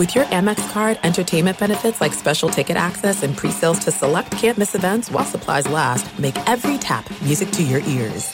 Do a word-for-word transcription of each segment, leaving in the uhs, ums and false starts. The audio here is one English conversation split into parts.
With your Amex card, entertainment benefits like special ticket access and pre-sales to select can't-miss events while supplies last make every tap music to your ears.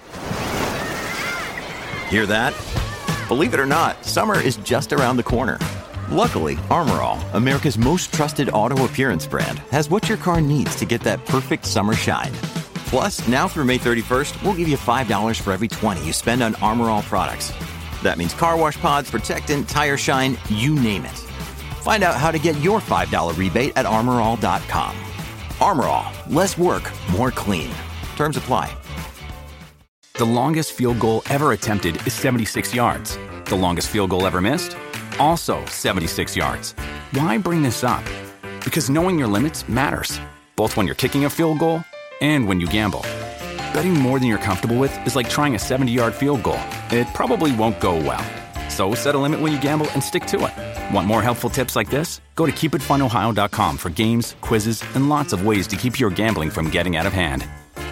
Hear that? Believe it or not, summer is just around the corner. Luckily, Armor All, America's most trusted auto appearance brand, has what your car needs to get that perfect summer shine. Plus, now through May thirty-first, we'll give you five dollars for every twenty you spend on Armor All products. That means car wash pods, protectant, tire shine, you name it. Find out how to get your five dollars rebate at armor all dot com. Armor All, less work, more clean. Terms apply. The longest field goal ever attempted is seventy-six yards. The longest field goal ever missed? Also seventy-six yards. Why bring this up? Because knowing your limits matters, both when you're kicking a field goal and when you gamble. Betting more than you're comfortable with is like trying a seventy-yard field goal. It probably won't go well. So set a limit when you gamble and stick to it. Want more helpful tips like this? Go to keep it fun ohio dot com for games, quizzes, and lots of ways to keep your gambling from getting out of hand.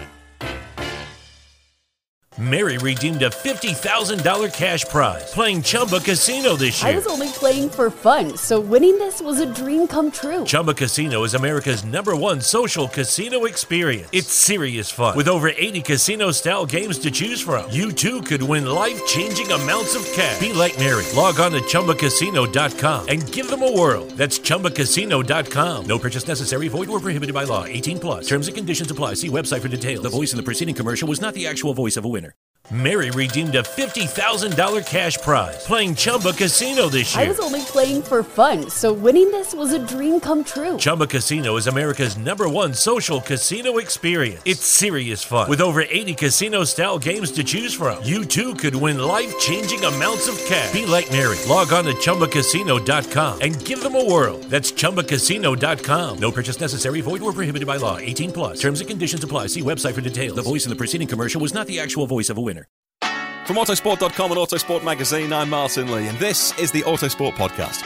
Mary redeemed a fifty thousand dollars cash prize playing Chumba Casino this year. I was only playing for fun, so winning this was a dream come true. Chumba Casino is America's number one social casino experience. It's serious fun. With over eighty casino-style games to choose from, you too could win life-changing amounts of cash. Be like Mary. Log on to chumba casino dot com and give them a whirl. That's chumba casino dot com. No purchase necessary. Void or prohibited by law. eighteen plus. Terms and conditions apply. See website for details. The voice in the preceding commercial was not the actual voice of a winner. Mary redeemed a fifty thousand dollars cash prize playing Chumba Casino this year. I was only playing for fun, so winning this was a dream come true. Chumba Casino is America's number one social casino experience. It's serious fun. With over eighty casino-style games to choose from, you too could win life-changing amounts of cash. Be like Mary. Log on to chumba casino dot com and give them a whirl. That's chumba casino dot com. No purchase necessary. Void or prohibited by law. eighteen plus. Terms and conditions apply. See website for details. The voice in the preceding commercial was not the actual voice of a winner. From autosport dot com and Autosport Magazine, I'm Martin Lee, and this is the Autosport Podcast.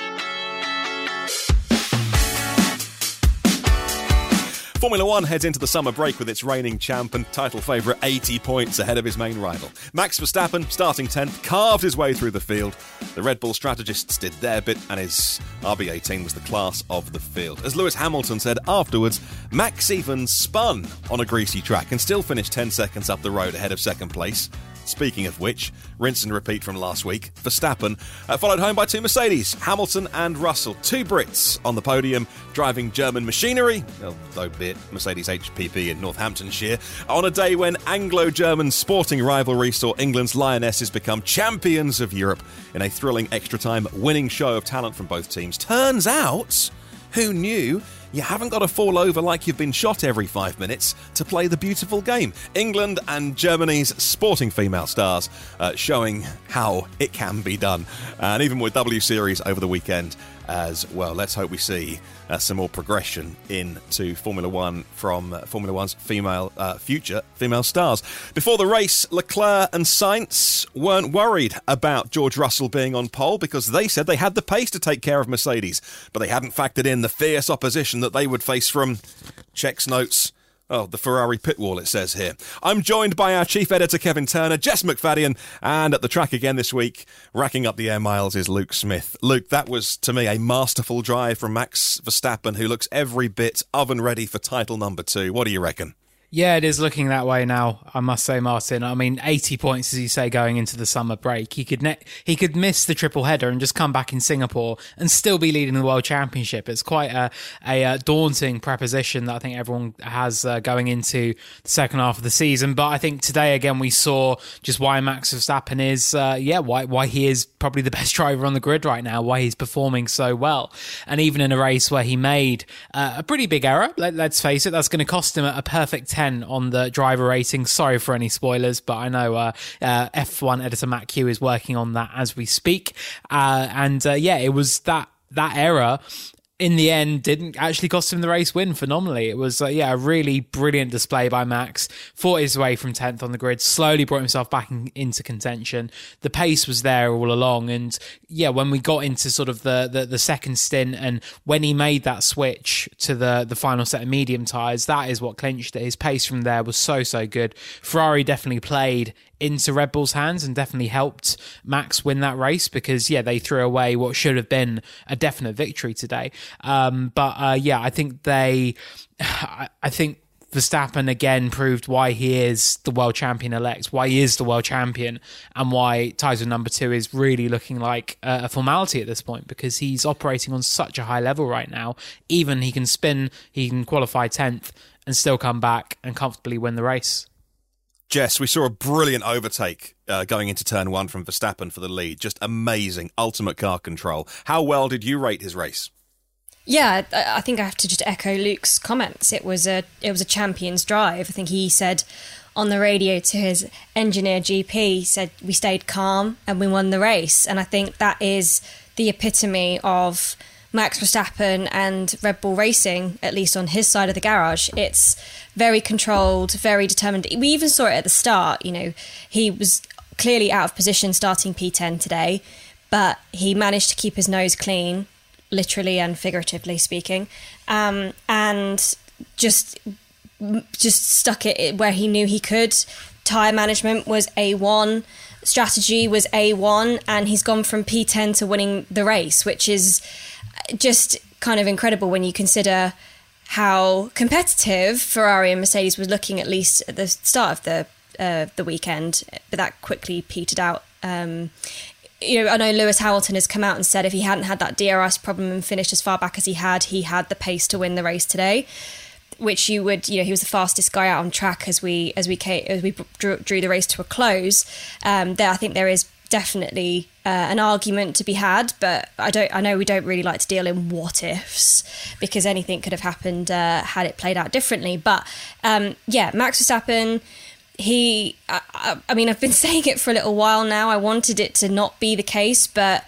Formula One heads into the summer break with its reigning champ and title favourite eighty points ahead of his main rival. Max Verstappen, starting tenth, carved his way through the field. The Red Bull strategists did their bit, and his R B eighteen was the class of the field. As Lewis Hamilton said afterwards, Max even spun on a greasy track and still finished ten seconds up the road ahead of second place. Speaking of which, rinse and repeat from last week, Verstappen uh, followed home by two Mercedes, Hamilton and Russell. Two Brits on the podium, driving German machinery, although be it Mercedes H P P in Northamptonshire, on a day when Anglo-German sporting rivalry saw England's Lionesses become champions of Europe in a thrilling extra-time winning show of talent from both teams. Turns out, who knew? You haven't got to fall over like you've been shot every five minutes to play the beautiful game. England and Germany's sporting female stars uh, showing how it can be done. And even with W Series over the weekend as well. Let's hope we see uh, some more progression into Formula One from uh, Formula One's female uh, future female stars. Before the race, Leclerc and Sainz weren't worried about George Russell being on pole because they said they had the pace to take care of Mercedes, but they hadn't factored in the fierce opposition that they would face from, checks notes, oh, the Ferrari pit wall, it says here. I'm joined by our chief editor, Kevin Turner, Jess McFadden, and at the track again this week, racking up the air miles, is Luke Smith. Luke, that was, to me, a masterful drive from Max Verstappen, who looks every bit oven ready for title number two. What do you reckon? Yeah, it is looking that way now, I must say, Martin. I mean, eighty points, as you say, going into the summer break. He could ne- he could miss the triple header and just come back in Singapore and still be leading the World Championship. It's quite a, a, a daunting proposition that I think everyone has uh, going into the second half of the season. But I think today, again, we saw just why Max Verstappen is, uh, yeah, why why he is probably the best driver on the grid right now, why he's performing so well. And even in a race where he made uh, a pretty big error, let, let's face it, that's going to cost him a, a perfect ten on the driver rating. Sorry for any spoilers, but I know uh, uh, F one editor Matt Q is working on that as we speak. Uh, and uh, yeah, it was that that error in the end, didn't actually cost him the race win phenomenally. It was, uh, yeah, a really brilliant display by Max. Fought his way from tenth on the grid, slowly brought himself back in, into contention. The pace was there all along. And yeah, when we got into sort of the, the, the second stint and when he made that switch to the, the final set of medium tyres, that is what clinched it. His pace from there was so, so good. Ferrari definitely played into Red Bull's hands and definitely helped Max win that race because, yeah, they threw away what should have been a definite victory today. Um, but, uh, yeah, I think they... I think Verstappen again proved why he is the world champion-elect, why he is the world champion, and why title number two is really looking like a formality at this point because he's operating on such a high level right now. Even he can spin, he can qualify tenth and still come back and comfortably win the race. Jess, we saw a brilliant overtake uh, going into turn one from Verstappen for the lead. Just amazing, ultimate car control. How well did you rate his race? Yeah, I think I have to just echo Luke's comments. It was a it was a champion's drive. I think he said on the radio to his engineer G P, he said we stayed calm and we won the race. And I think that is the epitome of Max Verstappen and Red Bull Racing, at least on his side of the garage. It's very controlled, very determined. We even saw it at the start. You know, he was clearly out of position starting P ten today, but he managed to keep his nose clean, literally and figuratively speaking, um, and just just stuck it where he knew he could. Tyre management was A one, strategy was A one, and he's gone from P ten to winning the race, which is just kind of incredible when you consider how competitive Ferrari and Mercedes was looking, at least at the start of the uh, the weekend, but that quickly petered out. Um, you know, I know Lewis Hamilton has come out and said if he hadn't had that D R S problem and finished as far back as he had, he had the pace to win the race today. Which you would, you know, he was the fastest guy out on track as we as we came, as we drew, drew the race to a close. Um, there, I think there is definitely uh, an argument to be had, but I don't. I know we don't really like to deal in what ifs because anything could have happened uh, had it played out differently. But um, yeah, Max Verstappen. He, I, I mean, I've been saying it for a little while now. I wanted it to not be the case, but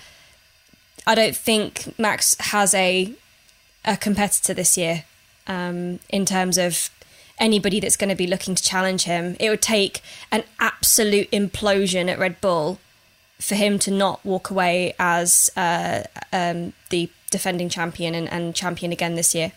I don't think Max has a a competitor this year. Um, in terms of anybody that's going to be looking to challenge him. It would take an absolute implosion at Red Bull for him to not walk away as uh, um, the defending champion and, and champion again this year.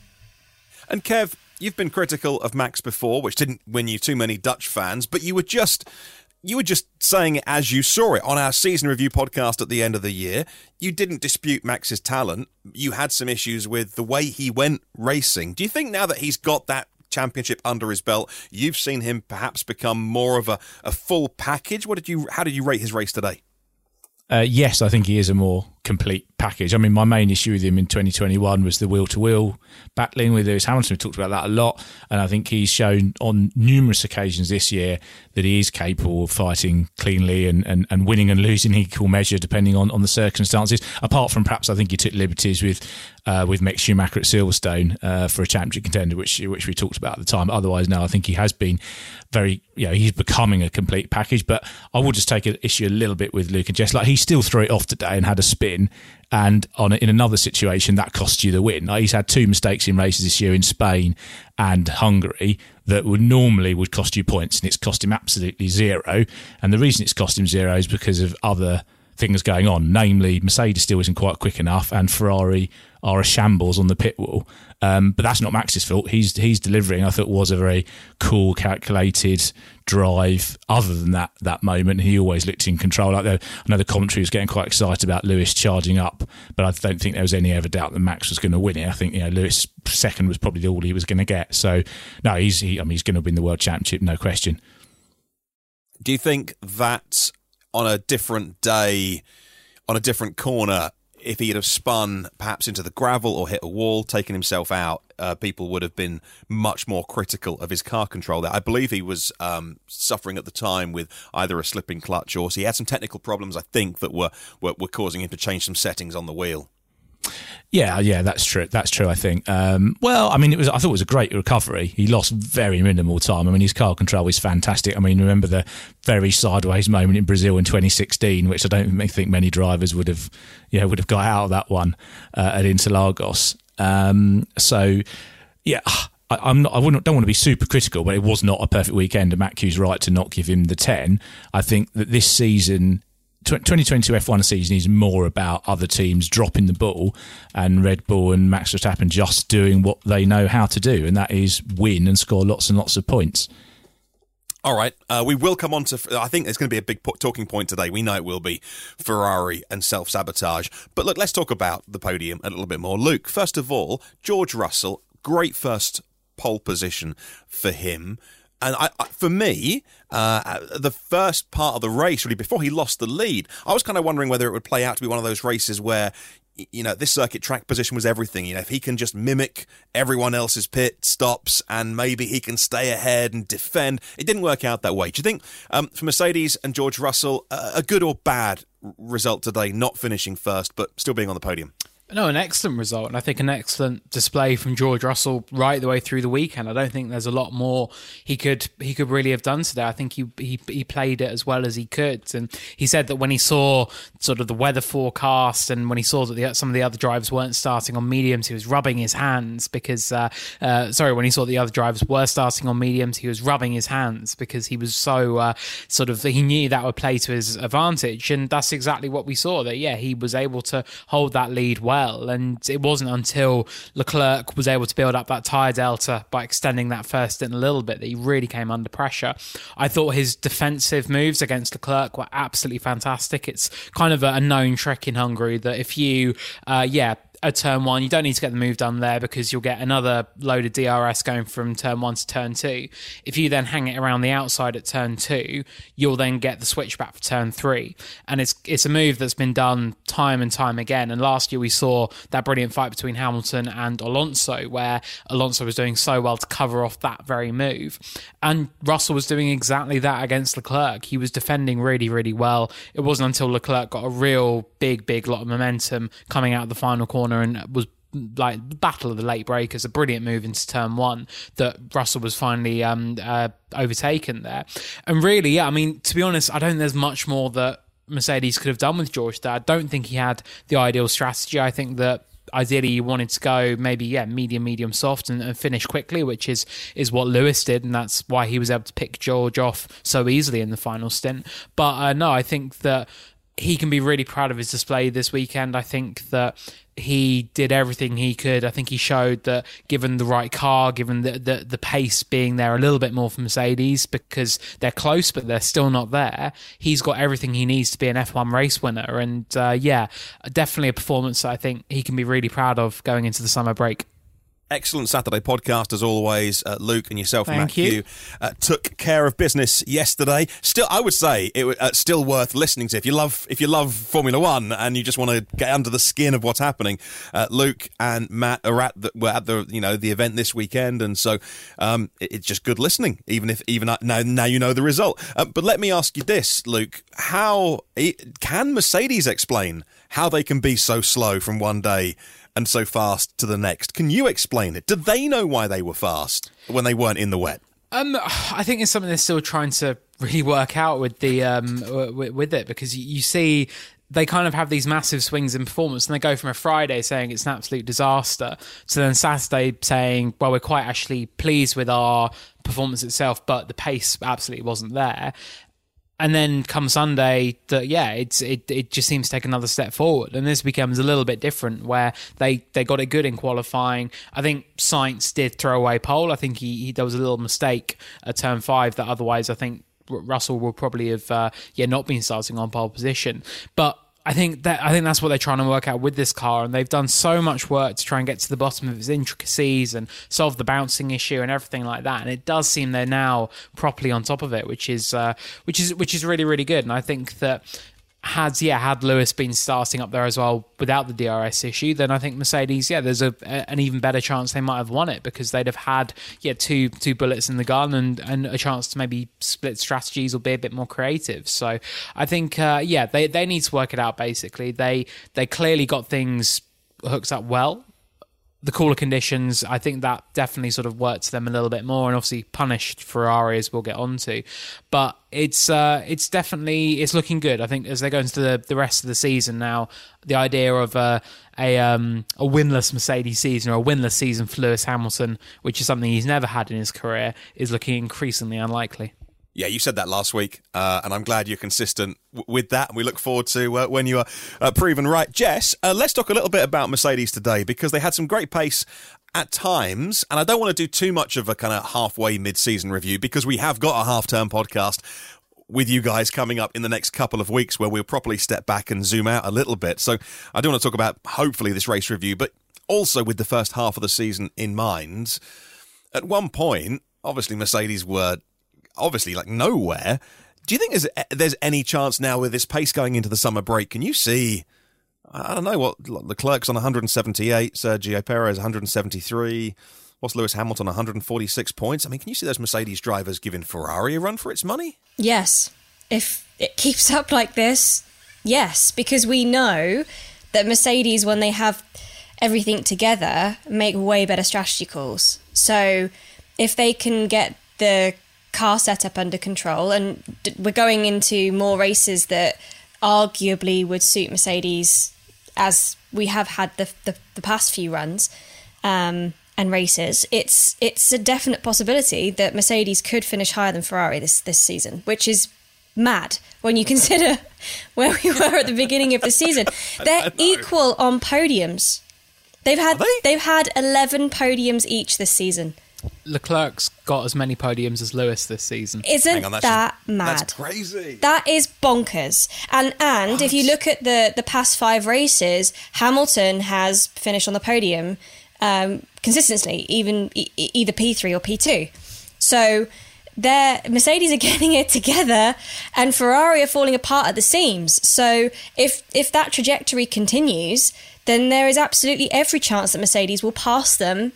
And Kev, you've been critical of Max before, which didn't win you too many Dutch fans, but you were just... You were just saying it as you saw it on our season review podcast at the end of the year. You didn't dispute Max's talent. You had some issues with the way he went racing. Do you think now that he's got that championship under his belt, you've seen him perhaps become more of a, a full package? What did you? How did you rate his race today? Uh, yes, I think he is a more complete package. I mean, my main issue with him in twenty twenty-one was the wheel-to-wheel battling with Lewis Hamilton. We talked about that a lot, and I think he's shown on numerous occasions this year that he is capable of fighting cleanly and, and, and winning and losing in equal measure depending on, on the circumstances. Apart from perhaps I think he took liberties with uh, with Mick Schumacher at Silverstone uh, for a championship contender, which which we talked about at the time. Otherwise, no, I think he has been very, you know, he's becoming a complete package. But I will just take an issue a little bit with Luke and Jess. Like, he still threw it off today and had a spin, and on a, in another situation that cost you the win. Like, he's had two mistakes in races this year in Spain and Hungary that would normally would cost you points, and it's cost him absolutely zero. And the reason it's cost him zero is because of other things going on, namely Mercedes still isn't quite quick enough, and Ferrari are a shambles on the pit wall. Um, but that's not Max's fault. He's he's delivering. I thought it was a very cool, calculated drive. Other than that that moment, he always looked in control. Like the, I know the commentary was getting quite excited about Lewis charging up, but I don't think there was any ever doubt that Max was going to win it. I think, you know, Lewis second was probably all he was going to get. So no, he's he, I mean he's going to win the world championship, no question. Do you think that on a different day, on a different corner, if he'd have spun perhaps into the gravel or hit a wall, taken himself out, uh, people would have been much more critical of his car control there? I believe he was um, suffering at the time with either a slipping clutch or so he had some technical problems, I think, that were, were, were causing him to change some settings on the wheel. Yeah, yeah, that's true. That's true. I think. Um, well, I mean, it was. I thought it was a great recovery. He lost very minimal time. I mean, his car control is fantastic. I mean, remember the very sideways moment in Brazil in twenty sixteen, which I don't think many drivers would have, yeah, would have got out of that one uh, at Interlagos. Um, so, yeah. I, I'm not, I wouldn't, don't want to be super critical, but it was not a perfect weekend, and Matt Q's right to not give him the ten. I think that this season, twenty twenty-two F one season, is more about other teams dropping the ball and Red Bull and Max Verstappen just doing what they know how to do, and that is win and score lots and lots of points. All right, uh, we will come on to, I think there's going to be a big talking point today. We know it will be Ferrari and self-sabotage. But look, let's talk about the podium a little bit more. Luke, first of all, George Russell, great first pole position for him. And I, I, for me, uh, the first part of the race, really, before he lost the lead, I was kind of wondering whether it would play out to be one of those races where, you know, this circuit track position was everything. You know, if he can just mimic everyone else's pit stops and maybe he can stay ahead and defend. It didn't work out that way. Do you think, um, for Mercedes and George Russell, uh, a good or bad result today, not finishing first, but still being on the podium? No, an excellent result, and I think an excellent display from George Russell right the way through the weekend. I don't think there's a lot more he could he could really have done today. I think he he he played it as well as he could, and he said that when he saw sort of the weather forecast and when he saw that the, some of the other drivers weren't starting on mediums, he was rubbing his hands because uh, uh, sorry, when he saw the other drivers were starting on mediums, he was rubbing his hands because he was so uh, sort of he knew that would play to his advantage, and that's exactly what we saw. That yeah, he was able to hold that lead well. And it wasn't until Leclerc was able to build up that tyre delta by extending that first stint a little bit that he really came under pressure. I thought his defensive moves against Leclerc were absolutely fantastic. It's kind of a, a known trick in Hungary that if you, uh, yeah, at turn one, you don't need to get the move done there because you'll get another load of D R S going from turn one to turn two. If you then hang it around the outside at turn two, you'll then get the switch back for turn three. And it's it's a move that's been done time and time again. And last year we saw that brilliant fight between Hamilton and Alonso, where Alonso was doing so well to cover off that very move. And Russell was doing exactly that against Leclerc. He was defending really, really well. It wasn't until Leclerc got a real big, big lot of momentum coming out of the final corner and was like battle of the late breakers, a brilliant move into turn one, that Russell was finally um, uh, overtaken there. And really, yeah, I mean, to be honest, I don't think there's much more that Mercedes could have done with George there. I don't think he had the ideal strategy. I think that ideally you wanted to go maybe, yeah, medium, medium, soft and, and finish quickly, which is is what Lewis did, and that's why he was able to pick George off so easily in the final stint. But uh, no, I think that he can be really proud of his display this weekend. I think that he did everything he could. I think he showed that given the right car, given the, the, the pace being there a little bit more for Mercedes, because they're close but they're still not there, he's got everything he needs to be an F one race winner. And uh, yeah, definitely a performance that I think he can be really proud of going into the summer break. Excellent Saturday podcast as always. Uh, Luke and yourself, Thank Matt you. Q, uh, took care of business yesterday. Still, I would say it was uh, still worth listening to if you love if you love Formula One and you just want to get under the skin of what's happening. Uh, Luke and Matt are at the, were at the you know the event this weekend, and so um, it, it's just good listening. Even if even now now you know the result. Uh, but let me ask you this, Luke: How it, can Mercedes explain how they can be so slow from one day and so fast to the next? Can you explain it? Did they know why they were fast when they weren't in the wet? Um, I think it's something they're still trying to really work out with the um with, with it, because you see they kind of have these massive swings in performance, and they go from a Friday saying it's an absolute disaster to then Saturday saying, well, we're quite actually pleased with our performance itself, but the pace absolutely wasn't there. And then come Sunday, that yeah, it's it it just seems to take another step forward, and this becomes a little bit different where they, they got it good in qualifying. I think Sainz did throw away pole. I think he, he there was a little mistake at turn five that otherwise I think Russell will probably have uh, yeah not been starting on pole position, but. I think that I think that's what they're trying to work out with this car, and they've done so much work to try and get to the bottom of its intricacies and solve the bouncing issue and everything like that. And it does seem they're now properly on top of it, which is uh, which is which is really really good. And I think that had yeah had Lewis been starting up there as well without the D R S issue, then I think Mercedes yeah there's a, a an even better chance they might have won it, because they'd have had yeah two two bullets in the gun and and a chance to maybe split strategies or be a bit more creative. So I think uh, yeah they they need to work it out. Basically they they clearly got things hooks up well. The cooler conditions, I think that definitely sort of worked them a little bit more, and obviously punished Ferrari, as we'll get onto. But it's uh, it's definitely it's looking good. I think as they go into the, the rest of the season now, the idea of uh, a um, a winless Mercedes season or a winless season for Lewis Hamilton, which is something he's never had in his career, is looking increasingly unlikely. Yeah, you said that last week, uh, and I'm glad you're consistent w- with that. And we look forward to uh, when you are uh, proven right. Jess, uh, let's talk a little bit about Mercedes today, because they had some great pace at times. And I don't want to do too much of a kind of halfway mid-season review, because we have got a half-term podcast with you guys coming up in the next couple of weeks where we'll properly step back and zoom out a little bit. So I do want to talk about, hopefully, this race review, but also with the first half of the season in mind. At one point, obviously, Mercedes were obviously like nowhere. Do you think there's, there's any chance now with this pace going into the summer break? Can you see, I don't know, what Leclerc's on one hundred seventy-eight, Sergio Perez one hundred seventy-three, what's Lewis Hamilton, one hundred forty-six points? I mean, can you see those Mercedes drivers giving Ferrari a run for its money? Yes. If it keeps up like this, yes, because we know that Mercedes, when they have everything together, make way better strategy calls. So if they can get the car setup under control, and we're going into more races that arguably would suit Mercedes, as we have had the the, the past few runs um, and races, it's it's a definite possibility that Mercedes could finish higher than Ferrari this this season, which is mad when you consider where we were at the beginning of the season. They're equal on podiums. They've had they? they've had eleven podiums each this season. Leclerc's got as many podiums as Lewis this season. Isn't on, that's that just, mad? That's crazy. That is bonkers. And and what? If you look at the, the past five races, Hamilton has finished on the podium um, consistently, even e- either P three or P two. So they're, Mercedes are getting it together, and Ferrari are falling apart at the seams. So if if that trajectory continues, then there is absolutely every chance that Mercedes will pass them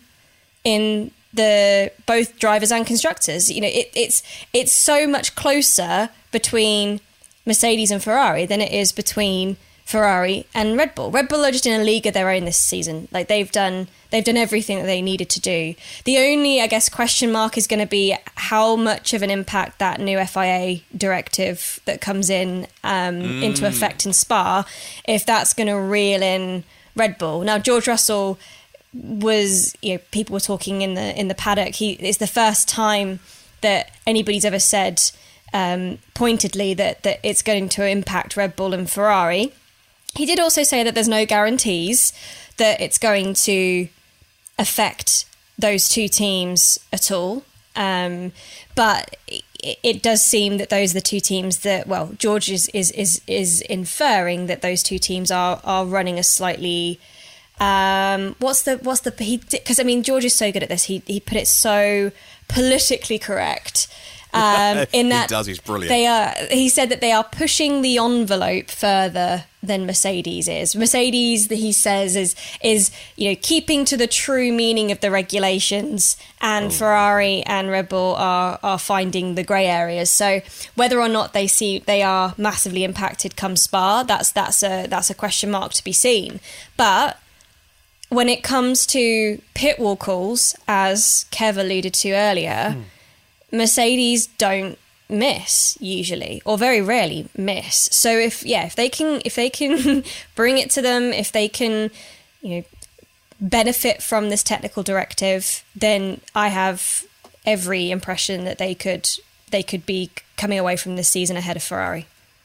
in the both drivers and constructors. You know, it, it's it's so much closer between Mercedes and Ferrari than it is between Ferrari and Red Bull. Red Bull are just in a league of their own this season. Like they've done they've done everything that they needed to do. The only, I guess, question mark is going to be how much of an impact that new F I A directive that comes in um, mm. into effect in Spa, if that's going to reel in Red Bull. Now, George Russell was, you know, people were talking in the in the paddock. He it's the first time that anybody's ever said um, pointedly that that it's going to impact Red Bull and Ferrari. He did also say that there's no guarantees that it's going to affect those two teams at all. Um, but it, it does seem that those are the two teams that, well, George is is is, is inferring that those two teams are are running a slightly. Um, what's the what's the he because I mean George is so good at this. He he put it so politically correct. Um, in that he does, he's brilliant. They are. He said that they are pushing the envelope further than Mercedes is. Mercedes, he says, is is you know keeping to the true meaning of the regulations, and oh. Ferrari and Red Bull are are finding the grey areas. So whether or not they see they are massively impacted come Spa, that's that's a that's a question mark to be seen. But when it comes to pit wall calls, as Kev alluded to earlier, mm. Mercedes don't miss usually, or very rarely miss. So if yeah, if they can if they can bring it to them, if they can, you know, benefit from this technical directive, then I have every impression that they could they could be coming away from this season ahead of Ferrari.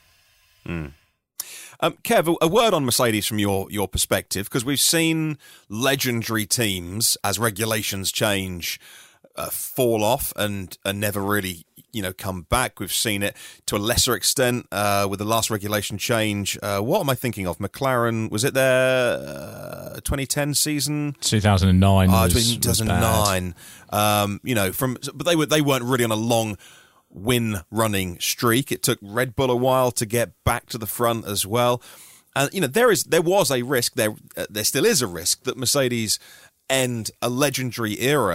Mm. Um, Kev, a word on Mercedes from your, your perspective, because we've seen legendary teams, as regulations change, uh, fall off and, and never really, you know, come back. We've seen it to a lesser extent uh, with the last regulation change. Uh, what am I thinking of? McLaren, was it their uh, twenty ten season? two thousand nine Oh, was, two thousand nine. Was um, you know, from but they were they weren't really on a long win running streak. It took Red Bull a while to get back to the front as well, and you know there is there was a risk there uh, there still is a risk that Mercedes end a legendary era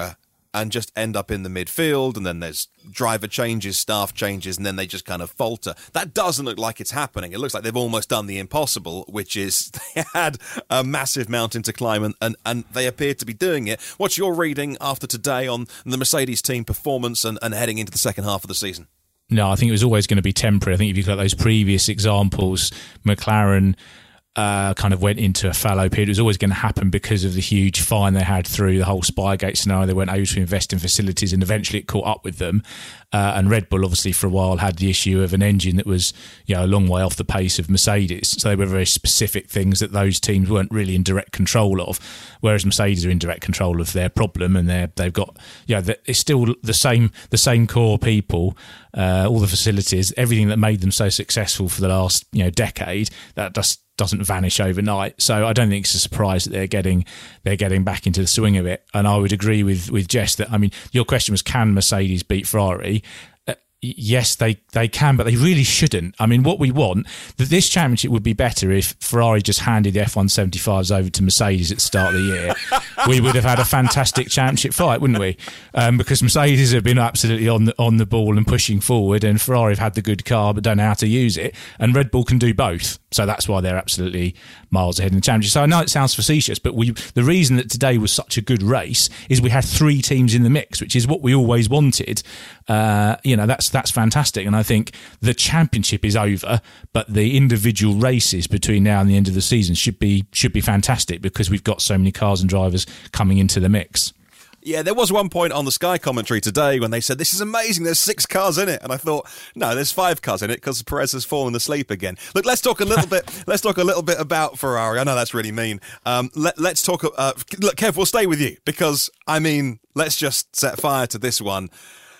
and just end up in the midfield, and then there's driver changes, staff changes, and then they just kind of falter. That doesn't look like it's happening. It looks like they've almost done the impossible, which is they had a massive mountain to climb, and, and, and they appear to be doing it. What's your reading after today on the Mercedes team performance and, and heading into the second half of the season? No, I think it was always going to be temporary. I think if you look at those previous examples, McLaren Uh, kind of went into a fallow period. It was always going to happen because of the huge fine they had through the whole Spygate scenario. They weren't able to invest in facilities, and eventually it caught up with them. Uh, and Red Bull, obviously, for a while had the issue of an engine that was, you know, a long way off the pace of Mercedes. So they were very specific things that those teams weren't really in direct control of. Whereas Mercedes are in direct control of their problem, and they're they've got, yeah, you know, it's still the same the same core people, uh, all the facilities, everything that made them so successful for the last, you know, decade. That just doesn't vanish overnight. So I don't think it's a surprise that they're getting they're getting back into the swing of it. And I would agree with with Jess that, I mean, your question was, can Mercedes beat Ferrari? Uh, yes, they, they can, but they really shouldn't. I mean, what we want, that this championship would be better if Ferrari just handed the F one seventy-fives over to Mercedes at the start of the year. We would have had a fantastic championship fight, wouldn't we? Um, because Mercedes have been absolutely on the, on the ball and pushing forward, and Ferrari have had the good car but don't know how to use it, and Red Bull can do both. So that's why they're absolutely miles ahead in the championship. So I know it sounds facetious, but we the reason that today was such a good race is we had three teams in the mix, which is what we always wanted. Uh, you know, that's that's fantastic. And I think the championship is over, but the individual races between now and the end of the season should be should be fantastic, because we've got so many cars and drivers coming into the mix. Yeah, there was one point on the Sky commentary today when they said, this is amazing, there's six cars in it. And I thought, no, there's five cars in it because Perez has fallen asleep again. Look, let's talk a little bit Let's talk a little bit about Ferrari. I know that's really mean. Um, let, let's talk... Uh, look, Kev, we'll stay with you because, I mean, let's just set fire to this one.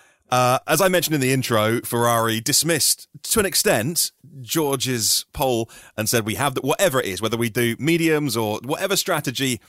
Uh, as I mentioned in the intro, Ferrari dismissed, to an extent, George's poll and said we have... The, whatever it is, whether we do mediums or whatever strategy...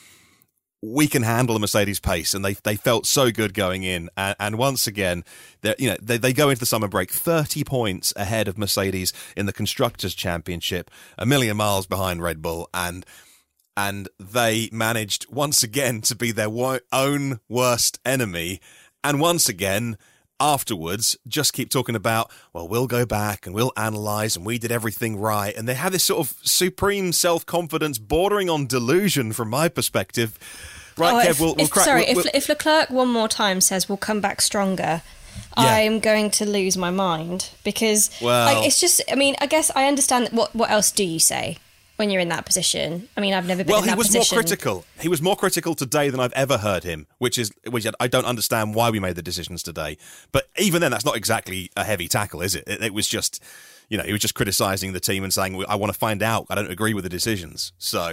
we can handle the Mercedes pace, and they they felt so good going in. And, and once again, you know, they, they go into the summer break thirty points ahead of Mercedes in the Constructors' Championship, a million miles behind Red Bull, and and they managed once again to be their wo- own worst enemy. And once again, afterwards, just keep talking about, well, we'll go back and we'll analyse and we did everything right. And they have this sort of supreme self-confidence bordering on delusion from my perspective. Right, oh, Kev, if, we'll, we'll if, crack... Sorry, we'll, we'll, if, if Leclerc one more time says we'll come back stronger, yeah. I'm going to lose my mind because well, like, it's just, I mean, I guess I understand that what, what else do you say when you're in that position? I mean, I've never been well, in that position. Well, he was more critical. He was more critical today than I've ever heard him, which is which I don't understand why we made the decisions today. But even then, that's not exactly a heavy tackle, is it? It, it was just, you know, he was just criticising the team and saying, I want to find out. I don't agree with the decisions. So,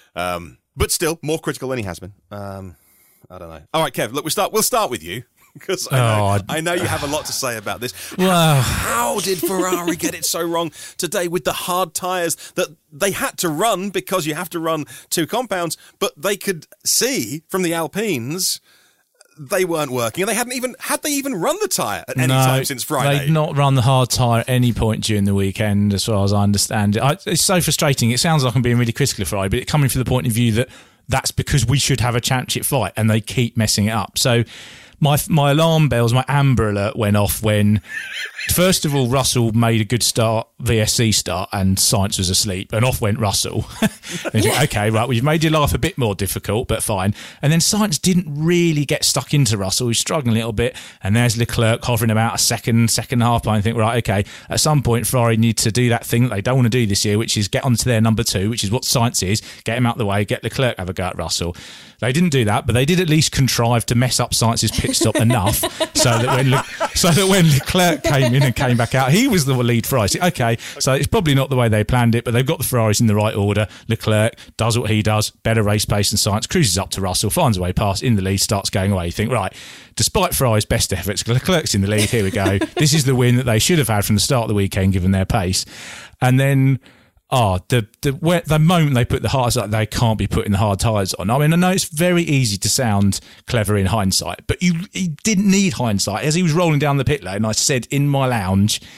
um, but still, more critical than he has been. Um, I don't know. All right, Kev, look, we'll start, we'll start with you. Because I know, oh, I know you have a lot to say about this. Wow. How did Ferrari get it so wrong today with the hard tyres that they had to run because you have to run two compounds, but they could see from the Alpines they weren't working, and they hadn't even had they even run the tyre at any no, time since Friday. They'd not run the hard tyre at any point during the weekend, as far as I understand it. I, it's so frustrating. It sounds like I'm being really critical of Ferrari, but it coming from the point of view that that's because we should have a championship fight, and they keep messing it up. So my my alarm bells, my Amber Alert went off when, first of all, Russell made a good start, V S C start, and Sainz was asleep, and off went Russell. And you think, okay, right, well, you've made your life a bit more difficult, but fine. And then Sainz didn't really get stuck into Russell. He was struggling a little bit, and there's Leclerc hovering about a second, second half point. I think, right, okay, at some point, Ferrari need to do that thing that they don't want to do this year, which is get onto their number two, which is what Sainz is, get him out of the way, get Leclerc have a go at Russell. They didn't do that, but they did at least contrive to mess up Sainz's pit stop enough so that when Le- so that when Leclerc came in and came back out, he was the lead Ferrari. Okay, so it's probably not the way they planned it, but they've got the Ferraris in the right order. Leclerc does what he does, better race pace than Sainz, cruises up to Russell, finds a way past, in the lead, starts going away. You think, right, despite Ferrari's best efforts, Leclerc's in the lead, here we go. This is the win that they should have had from the start of the weekend, given their pace. And then... Oh, the the where, the moment they put the hard tyres on, they can't be putting the hard tyres on. I mean, I know it's very easy to sound clever in hindsight, but you he didn't need hindsight. As he was rolling down the pit lane, I said in my lounge,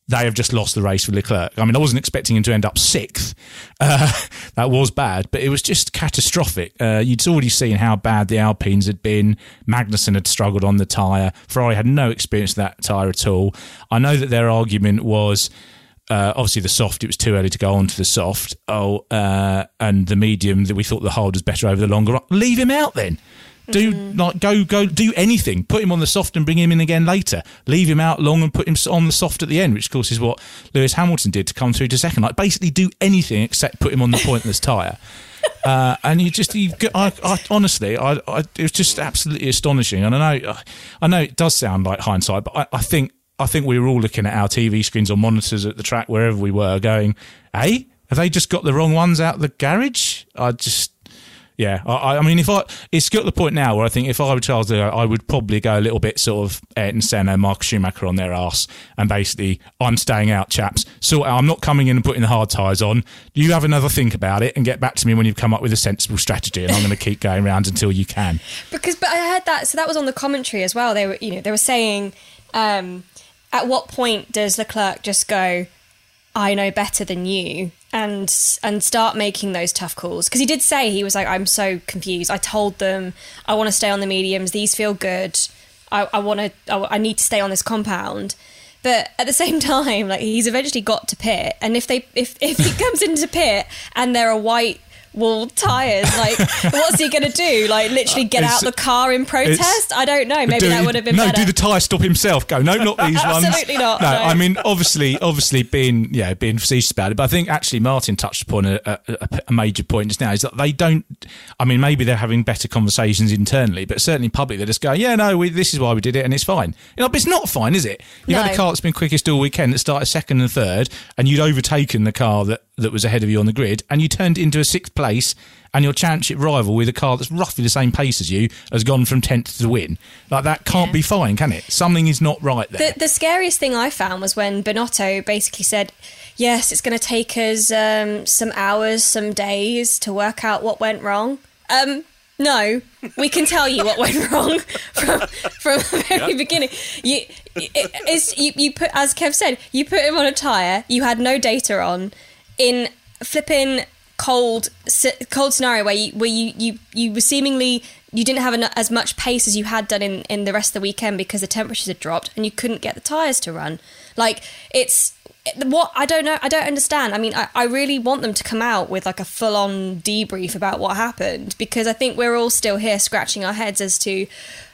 they have just lost the race with Leclerc. I mean, I wasn't expecting him to end up sixth. Uh, that was bad, but it was just catastrophic. Uh, you'd already seen how bad the Alpines had been. Magnussen had struggled on the tyre. Ferrari had no experience of that tyre at all. I know that their argument was, uh, obviously the soft, it was too early to go on to the soft. Oh, uh, and the medium, that we thought the hard was better over the longer run. Leave him out then. Do mm-hmm. like go go do anything. Put him on the soft and bring him in again later. Leave him out long and put him on the soft at the end, which of course is what Lewis Hamilton did to come through to second. Like basically do anything except put him on the pointless tyre. Uh, and you just, you, I, I honestly, I, I, it was just absolutely astonishing. And I know, I know it does sound like hindsight, but I, I think I think we were all looking at our T V screens or monitors at the track wherever we were, going, "Hey, have they just got the wrong ones out of the garage?" I just. Yeah, I, I mean, if I, it's got to the point now where I think if I were Charles Leclerc, I would probably go a little bit sort of Ayrton Senna, Mark Schumacher on their arse, and basically, I'm staying out, chaps. So I'm not coming in and putting the hard tyres on. You have another think about it and get back to me when you've come up with a sensible strategy, and I'm going to keep going around until you can. Because, but I heard that, so that was on the commentary as well. They were, you know, they were saying, um, at what point does Leclerc just go, I know better than you, and and start making those tough calls? Because he did say, he was like, I'm so confused. I told them I want to stay on the mediums. These feel good. I, I want to. I, I need to stay on this compound. But at the same time, like he's eventually got to pit, and if they if if he comes into pit and there are white wall tyres, like what's he going to do? Like literally get out the car in protest? I don't know. Maybe do, that would have been no, better. do the tyre stop himself? Go, no, not these ones. Absolutely not. No, no, I mean, obviously, obviously being, yeah, being facetious about it, but I think actually Martin touched upon a, a, a major point just now, is that they don't, I mean, maybe they're having better conversations internally, but certainly publicly they're just going, yeah, no, we, this is why we did it and it's fine. You know, but it's not fine, is it? You've no. had a car that's been quickest all weekend that started second and third, and you'd overtaken the car that, that was ahead of you on the grid, and you turned it into a sixth place, and your championship rival with a car that's roughly the same pace as you has gone from tenth to win. Like, that can't yeah. be fine, can it? Something is not right there. The, the scariest thing I found was when Binotto basically said, yes, it's going to take us um, some hours, some days to work out what went wrong. Um, no, we can tell you what went wrong from from the very yep. beginning. You, it, it's, you, you put, as Kev said, you put him on a tyre you had no data on in flipping cold cold scenario where you where you you, you were seemingly you didn't have enough, as much pace as you had done in, in the rest of the weekend because the temperatures had dropped and you couldn't get the tyres to run. Like, it's what I don't know I don't understand. I mean, I, I really want them to come out with like a full-on debrief about what happened, because I think we're all still here scratching our heads as to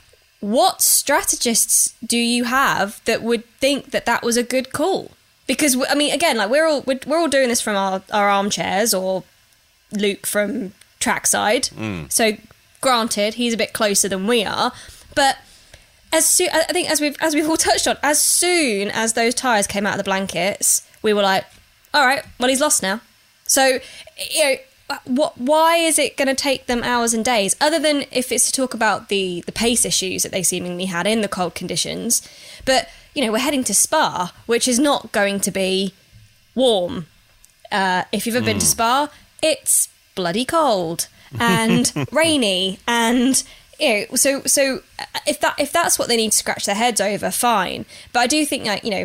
what strategists do you have that would think that that was a good call. Because, I mean, again, like we're all we're, we're all doing this from our, our armchairs, or Luke from trackside. Mm. So, granted, he's a bit closer than we are, but as soon, I think, as we've as we've all touched on, as soon as those tyres came out of the blankets, we were like, all right, well, he's lost now. So, you know, what? Why is it going to take them hours and days? Other than if it's to talk about the the pace issues that they seemingly had in the cold conditions, but. You know, we're heading to Spa, which is not going to be warm. Uh, if you've ever mm. been to Spa, it's bloody cold and rainy, and you know, so so if that if that's what they need to scratch their heads over, fine. But I do think, like, you know,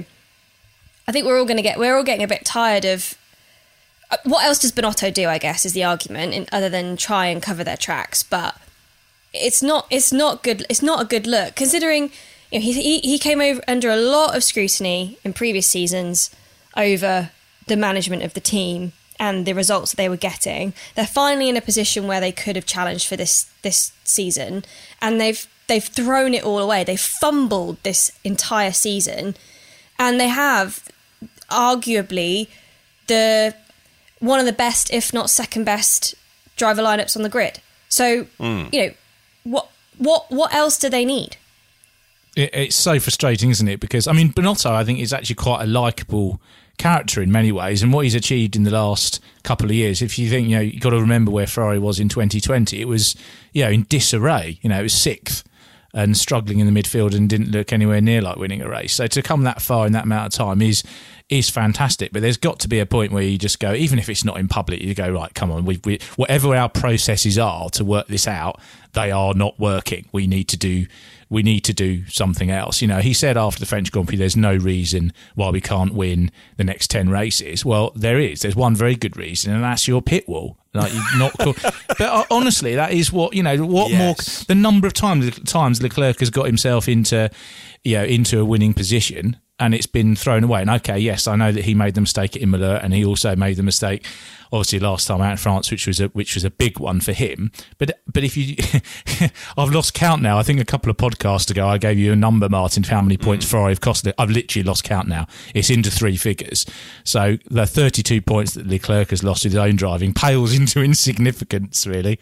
I think we're all going to get we're all getting a bit tired of uh, what else does Binotto do? I guess is the argument, in, other than try and cover their tracks. But it's not it's not good. It's not a good look, considering. You know, he, he he came over under a lot of scrutiny in previous seasons over the management of the team and the results that they were getting. They're finally in a position where they could have challenged for this this season, and they've they've thrown it all away. They've fumbled this entire season, and they have arguably the one of the best, if not second best, driver lineups on the grid. So mm. you know, what what what else do they need? It's so frustrating, isn't it? Because, I mean, Binotto, I think, is actually quite a likeable character in many ways, and what he's achieved in the last couple of years. If you think, you know, you've got to remember where Ferrari was in twenty twenty. It was, you know, in disarray. You know, it was sixth and struggling in the midfield and didn't look anywhere near like winning a race. So to come that far in that amount of time is is fantastic. But there's got to be a point where you just go, even if it's not in public, you go, right, come on, we, we whatever our processes are to work this out, they are not working. We need to do we need to do something else. You know, he said after the French Grand Prix, there's no reason why we can't win the next ten races. Well, there is. There's one very good reason, and that's your pit wall. Like, you're not cool. But uh, honestly, that is what, you know, what yes. more, the number of times times Leclerc has got himself into, you know, into a winning position, and it's been thrown away. And okay, yes, I know that he made the mistake at Imola, and he also made the mistake, obviously, last time out in France, which was a which was a big one for him. But but if you, I've lost count now. I think a couple of podcasts ago, I gave you a number, Martin, for how many points mm. Ferrari have cost. I've literally lost count now. It's into three figures. So the thirty-two points that Leclerc has lost with his own driving pales into insignificance, really.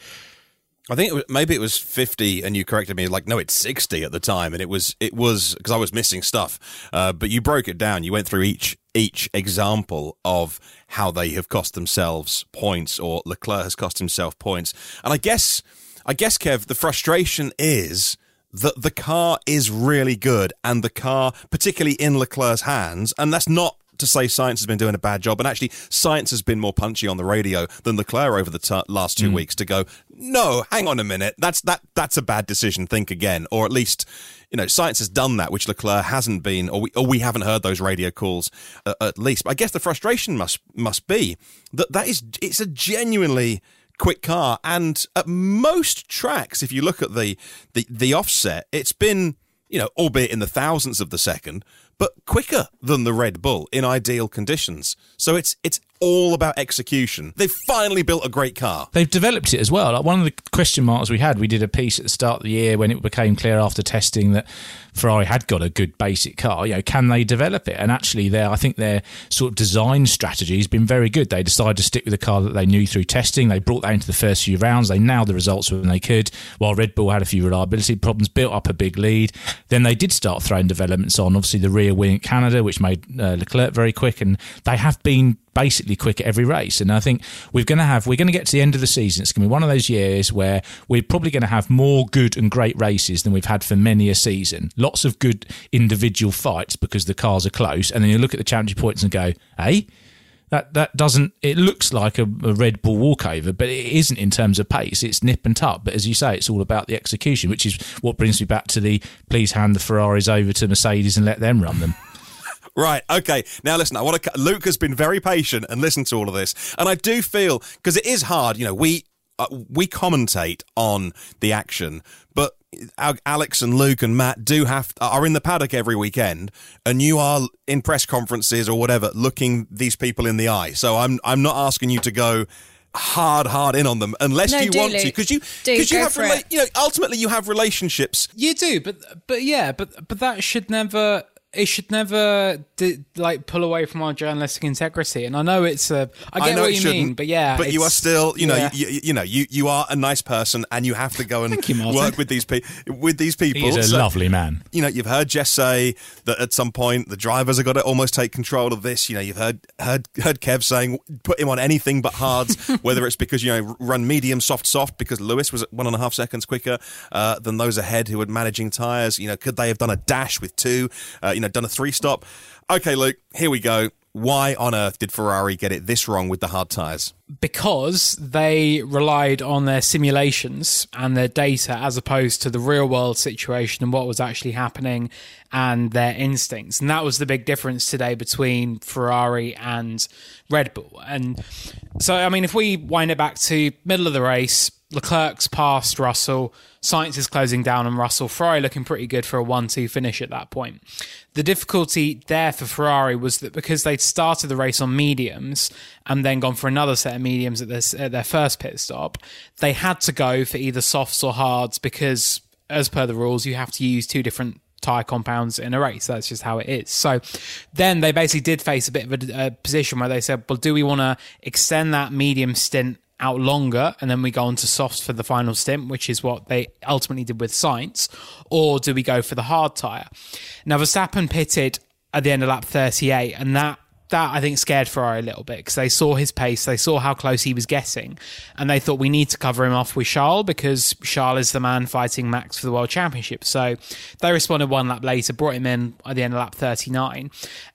I think it was, maybe it was fifty, and you corrected me, like, no, it's sixty at the time, and it was, it was because I was missing stuff, uh, but you broke it down. You went through each each example of how they have cost themselves points, or Leclerc has cost himself points. And I guess, I guess, Kev, the frustration is that the car is really good, and the car, particularly in Leclerc's hands, and that's not to say Sainz has been doing a bad job, and actually Sainz has been more punchy on the radio than Leclerc over the t- last two mm. weeks to go, no, hang on a minute, that's that that's a bad decision, think again. Or at least, you know, Sainz has done that, which Leclerc hasn't been, or we, or we haven't heard those radio calls uh, at least. But I guess the frustration must must be that that is, it's a genuinely quick car, and at most tracks, if you look at the the, the offset, it's been, you know, albeit in the thousandths of the second, but quicker than the Red Bull in ideal conditions. So it's it's all about execution. They've finally built a great car. They've developed it as well. Like, one of the question marks we had, we did a piece at the start of the year when it became clear after testing that Ferrari had got a good basic car. You know, can they develop it? And actually, their I think their sort of design strategy has been very good. They decided to stick with the car that they knew through testing. They brought that into the first few rounds. They nailed the results when they could, while Red Bull had a few reliability problems, built up a big lead. Then they did start throwing developments on, obviously the rear wing at Canada, which made uh, Leclerc very quick, and they have been basically quick at every race. And I think we're going to have we're going to get to the end of the season. It's going to be one of those years where we're probably going to have more good and great races than we've had for many a season. Lots of good individual fights because the cars are close, and then you look at the championship points and go, hey, that that doesn't, it looks like a, a Red Bull walkover, but it isn't in terms of pace. It's nip and tuck. But as you say, it's all about the execution, which is what brings me back to the please hand the Ferraris over to Mercedes and let them run them. Right, okay. Now listen, I want to. Luke has been very patient and listened to all of this, and I do feel, because it is hard. You know, we uh, we commentate on the action, but Alex and Luke and Matt do have are in the paddock every weekend, and you are in press conferences or whatever, looking these people in the eye. So I'm I'm not asking you to go hard, hard in on them unless no, you do, want Luke. to, because you because you have rela- you know ultimately you have relationships. You do, but but yeah, but but that should never. It should never d- like pull away from our journalistic integrity. And I know it's a. I get I know what it you mean, but yeah, but you are still, you know, yeah. you, you, you know, you, you are a nice person, and you have to go and you, work with these people. With these people, he's a so, lovely man. You know, you've heard Jess say that at some point the drivers have got to almost take control of this. You know, you've heard heard heard Kev saying put him on anything but hards, whether it's because, you know, run medium, soft, soft, because Lewis was one and a half seconds quicker uh, than those ahead who were managing tyres. You know, could they have done a dash with two? Uh, you know, done a three stop. Okay, Luke, here we go. Why on earth did Ferrari get it this wrong with the hard tyres? Because they relied on their simulations and their data as opposed to the real world situation and what was actually happening and their instincts. And that was the big difference today between Ferrari and Red Bull. And so, I mean, if we wind it back to middle of the race, Leclerc's past Russell, Sainz is closing down on Russell, Ferrari looking pretty good for a one two finish at that point. The difficulty there for Ferrari was that because they'd started the race on mediums and then gone for another set of mediums at, this, at their first pit stop, they had to go for either softs or hards because, as per the rules, you have to use two different tyre compounds in a race. That's just how it is. So then they basically did face a bit of a, a position where they said, well, do we want to extend that medium stint out longer and then we go on to softs for the final stint, which is what they ultimately did with Sainz, or do we go for the hard tyre? Now, Verstappen pitted at the end of lap thirty-eight, and that that I think scared Ferrari a little bit because they saw his pace, they saw how close he was getting, and they thought we need to cover him off with Charles because Charles is the man fighting Max for the World Championship. So they responded one lap later, brought him in at the end of lap thirty-nine.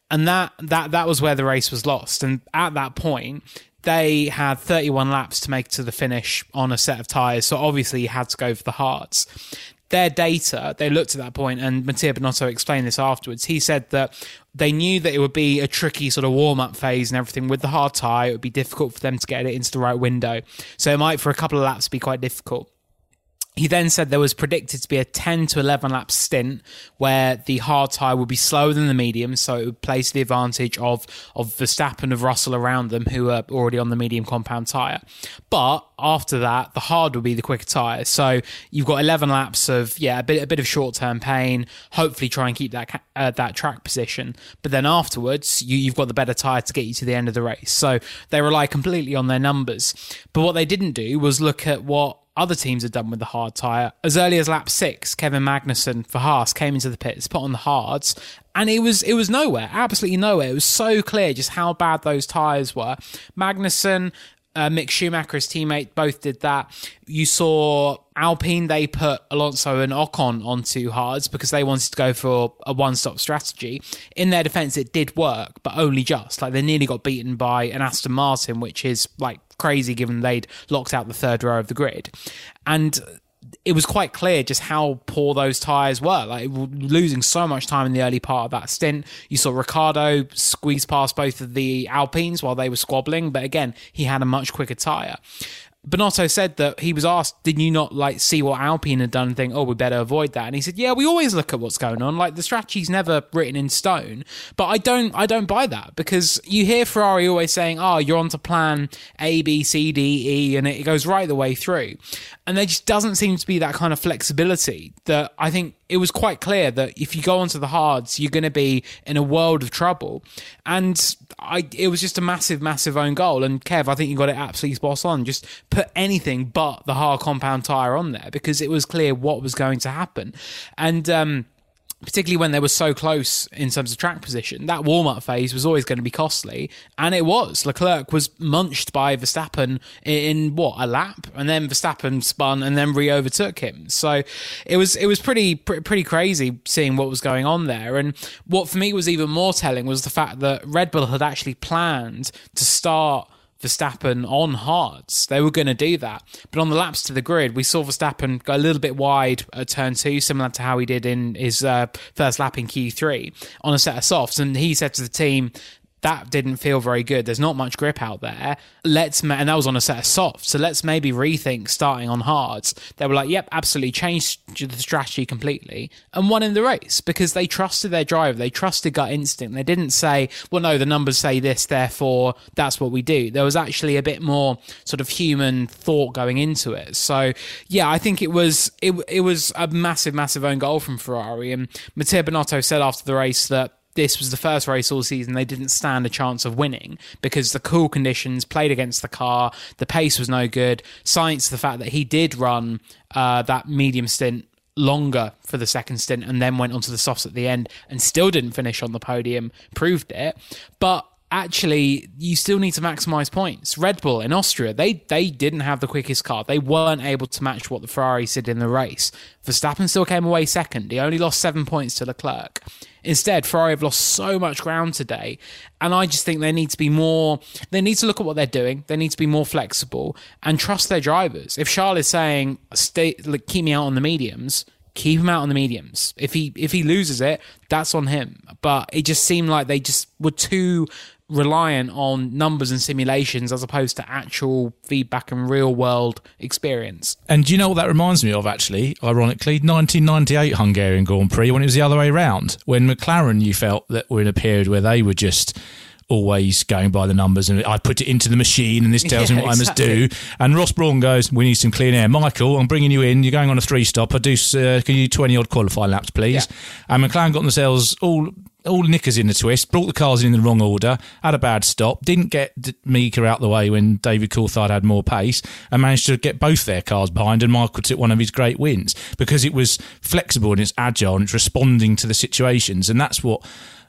And that, that, that was where the race was lost. And at that point, they had thirty-one laps to make to the finish on a set of tyres, so obviously you had to go for the hards. Their data, they looked at that point, and Mattia Binotto explained this afterwards. He said that they knew that it would be a tricky sort of warm-up phase and everything. With the hard tyre, it would be difficult for them to get it into the right window. So it might, for a couple of laps, be quite difficult. He then said there was predicted to be a ten to eleven lap stint where the hard tyre would be slower than the medium, so it would place the advantage of, of Verstappen, of Russell around them, who are already on the medium compound tyre. But after that, the hard would be the quicker tyre. So you've got eleven laps of, yeah, a bit, a bit of short-term pain, hopefully try and keep that uh, that track position. But then afterwards, you, you've got the better tyre to get you to the end of the race. So they rely completely on their numbers. But what they didn't do was look at what other teams had done with the hard tyre. As early as lap six, Kevin Magnussen for Haas came into the pits, put on the hards, and it was it was nowhere, absolutely nowhere. It was so clear just how bad those tyres were. Magnussen, uh, Mick Schumacher, his teammate, both did that. You saw Alpine, they put Alonso and Ocon onto hards because they wanted to go for a one-stop strategy. In their defence, it did work, but only just. Like, they nearly got beaten by an Aston Martin, which is like crazy given they'd locked out the third row of the grid. And it was quite clear just how poor those tyres were, like losing so much time in the early part of that stint. You saw Ricciardo squeeze past both of the Alpines while they were squabbling, but again, he had a much quicker tyre. Binotto said that he was asked, did you not like see what Alpine had done and think, oh, we better avoid that? And he said, yeah, we always look at what's going on. Like, the strategy's never written in stone. But I don't I don't buy that, because you hear Ferrari always saying, oh, you're on to plan A, B, C, D, E, and it goes right the way through. And there just doesn't seem to be that kind of flexibility that I think it was quite clear that if you go onto the hards, you're going to be in a world of trouble. And I, it was just a massive, massive own goal. And Kev, I think you got it absolutely spot on. Just put anything but the hard compound tyre on there, because it was clear what was going to happen. And um, particularly when they were so close in terms of track position, that warm-up phase was always going to be costly. And it was. Leclerc was munched by Verstappen in, in what, a lap? And then Verstappen spun and then re-overtook him. So it was it was pretty pretty crazy seeing what was going on there. And what for me was even more telling was the fact that Red Bull had actually planned to start Verstappen on hards. They were going to do that. But on the laps to the grid, we saw Verstappen go a little bit wide at turn two, similar to how he did in his uh, first lap in Q three, on a set of softs. And he said to the team, that didn't feel very good. There's not much grip out there. Let's ma- and that was on a set of softs. So let's maybe rethink starting on hards. They were like, yep, absolutely, changed the strategy completely and won in the race because they trusted their driver. They trusted gut instinct. They didn't say, well, no, the numbers say this, therefore that's what we do. There was actually a bit more sort of human thought going into it. So yeah, I think it was it, it was a massive, massive own goal from Ferrari. And Mattia Binotto said after the race that this was the first race all season they didn't stand a chance of winning because the cool conditions played against the car, the pace was no good. Science, the fact that he did run uh, that medium stint longer for the second stint and then went onto the softs at the end and still didn't finish on the podium, proved it. But actually, you still need to maximise points. Red Bull in Austria, they they didn't have the quickest car. They weren't able to match what the Ferraris did in the race. Verstappen still came away second. He only lost seven points to Leclerc. Instead, Ferrari have lost so much ground today, and I just think they need to be more, they need to look at what they're doing, they need to be more flexible and trust their drivers. If Charles is saying, Stay, like, keep me out on the mediums, keep him out on the mediums. If he if he loses it, that's on him. But it just seemed like they just were too reliant on numbers and simulations as opposed to actual feedback and real world experience. And do you know what that reminds me of, actually, ironically? nineteen ninety-eight Hungarian Grand Prix, when it was the other way around. When McLaren, you felt that were in a period where they were just always going by the numbers and I put it into the machine and this tells yeah, me what exactly. I must do. And Ross Brawn goes, we need some clean air. Michael, I'm bringing you in. You're going on a three-stop. I do. Uh, can you do twenty-odd qualifying laps, please? Yeah. And McLaren got themselves all... all knickers in the twist, brought the cars in in the wrong order, had a bad stop, didn't get Mika out the way when David Coulthard had more pace, and managed to get both their cars behind, and Michael took one of his great wins because it was flexible and it's agile and it's responding to the situations. And that's what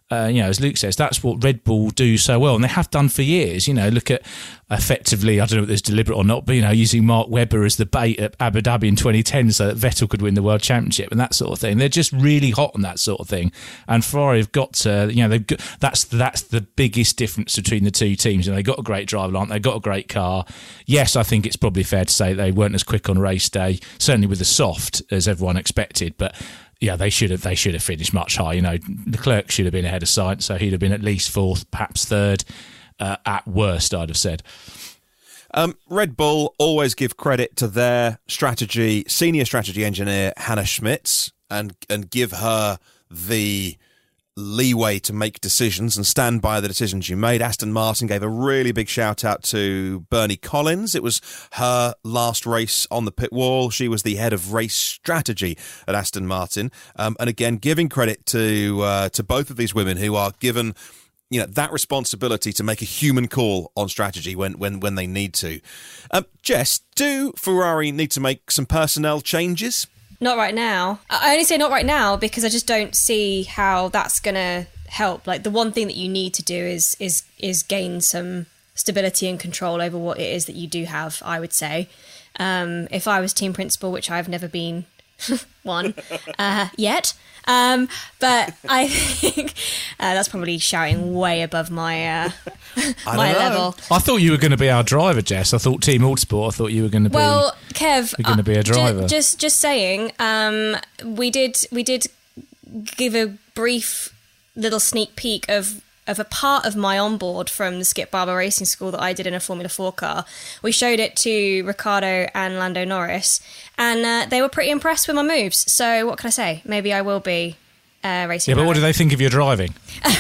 Uh, you know, as Luke says, that's what Red Bull do so well, and they have done for years. You know, look at effectively, I don't know if it's deliberate or not, but you know, using Mark Webber as the bait at Abu Dhabi in twenty ten so that Vettel could win the World Championship and that sort of thing. They're just really hot on that sort of thing, and Ferrari have got to, you know, they've got, that's that's the biggest difference between the two teams. And they got a great driver line, they got a great car. Yes, I think it's probably fair to say they weren't as quick on race day, certainly with the soft as everyone expected, but. Yeah, they should have. They should have finished much higher. You know, Leclerc should have been ahead of Sainz, so he'd have been at least fourth, perhaps third. Uh, at worst, I'd have said. Um, Red Bull always give credit to their strategy, senior strategy engineer Hannah Schmitz, and and give her the leeway to make decisions and stand by the decisions you made. Aston Martin gave a really big shout out to Bernie Collins. It was her last race on the pit wall. She was the head of race strategy at Aston Martin. Um, and again, giving credit to uh, to both of these women who are given, you know, that responsibility to make a human call on strategy when when when they need to. Um, Jess, do Ferrari need to make some personnel changes? Not right now. I only say not right now because I just don't see how that's going to help. Like, the one thing that you need to do is is is gain some stability and control over what it is that you do have, I would say. Um, if I was team principal, which I've never been one uh, yet, um, but I think uh, that's probably shouting way above my uh, my level. I thought you were going to be our driver, Jess. I thought Team Autosport. I thought you were going to be. Well, Kev, you're going to be a driver. Uh, just, just, just saying. Um, we did, we did give a brief little sneak peek of. of a part of my onboard from the Skip Barber Racing School that I did in a Formula four car. We showed it to Ricciardo and Lando Norris, and uh, they were pretty impressed with my moves. So what can I say? Maybe I will be uh, racing. Yeah, but driver. what do they think of your driving?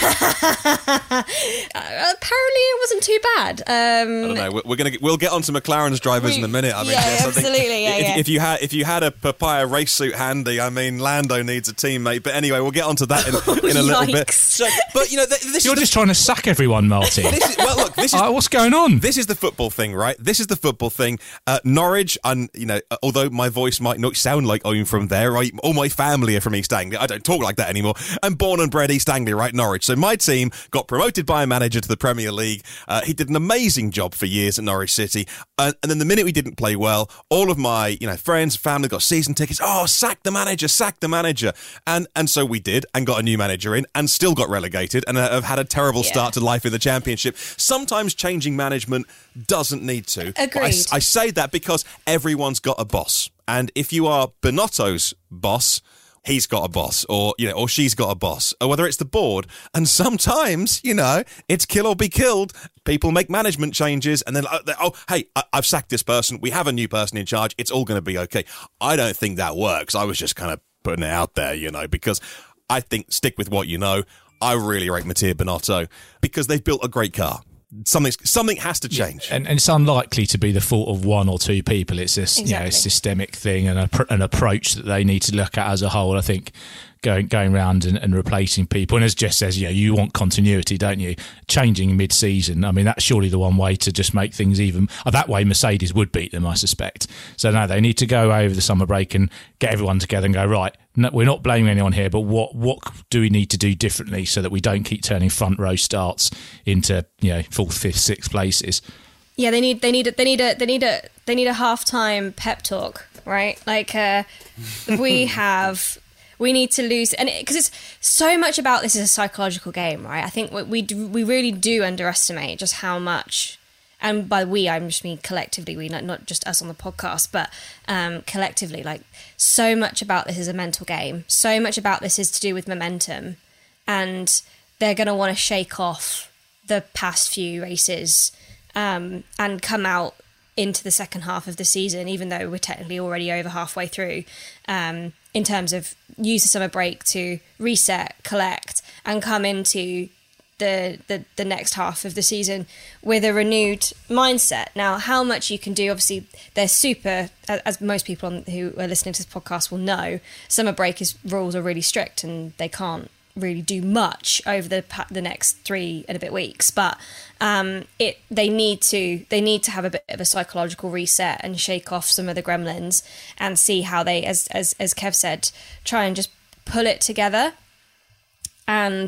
uh, apparently it wasn't too bad. Um, I don't know. We're gonna we'll get onto McLaren's drivers we, in a minute. I mean, yeah, yes, absolutely. I think yeah, if, yeah. if you had if you had a papaya race suit handy, I mean, Lando needs a teammate. But anyway, we'll get onto that in, in a little bit. So, but you know, th- this you're is just the, trying to sack everyone, Martin. This is, well, look, this is uh, what's going on. This is the football thing, right? This is the football thing. Uh, Norwich, and you know, although my voice might not sound like I'm from there, right? All my family are from East Anglia. I don't talk like that anymore. I'm born and bred East Anglia, right? Norwich. So my team got promoted by a manager to the Premier League. Uh, he did an amazing job for years at Norwich City. Uh, and then the minute we didn't play well, all of my, you know, friends, family got season tickets. Oh, sack the manager, sack the manager. And and so we did, and got a new manager in, and still got relegated, and uh, have had a terrible yeah. start to life in the Championship. Sometimes changing management doesn't need to. Agreed. I, I say that because everyone's got a boss. And if you are Binotto's boss, he's got a boss, or you know, or she's got a boss, or whether it's the board. And sometimes, you know, it's kill or be killed. People make management changes, and then oh, hey, I- I've sacked this person. We have a new person in charge. It's all going to be okay. I don't think that works. I was just kind of putting it out there, you know, because I think stick with what you know. I really rate Mattia Binotto because they've built a great car. Something something has to change, and, and it's unlikely to be the fault of one or two people. It's this, exactly. you know, a systemic thing and a, an approach that they need to look at as a whole. I think going going around and, and replacing people, and as Jess says, yeah, you want continuity, don't you? Changing mid-season, I mean, that's surely the one way to just make things even. Oh, that way, Mercedes would beat them, I suspect. So no, they need to go over the summer break and get everyone together and go, right, no, we're not blaming anyone here, but what what do we need to do differently so that we don't keep turning front row starts into, you know, fourth, fifth, sixth places? Yeah, they need they need they need a they need a they need a halftime pep talk, right? Like uh, we have. We need to lose, and because it, it's so much about this is a psychological game, right? I think we we, do, we really do underestimate just how much, and by we I just mean collectively, we not not just us on the podcast, but um, collectively, like so much about this is a mental game. So much about this is to do with momentum, and they're going to want to shake off the past few races um, and come out into the second half of the season, even though we're technically already over halfway through. Um, in terms of use the summer break to reset, collect, and come into the, the the next half of the season with a renewed mindset. Now, how much you can do, obviously, they're super, as most people on, who are listening to this podcast will know, summer break is, rules are really strict and they can't really do much over the the next three and a bit weeks, but um it they need to they need to have a bit of a psychological reset and shake off some of the gremlins and see how they, as as as Kev said, try and just pull it together and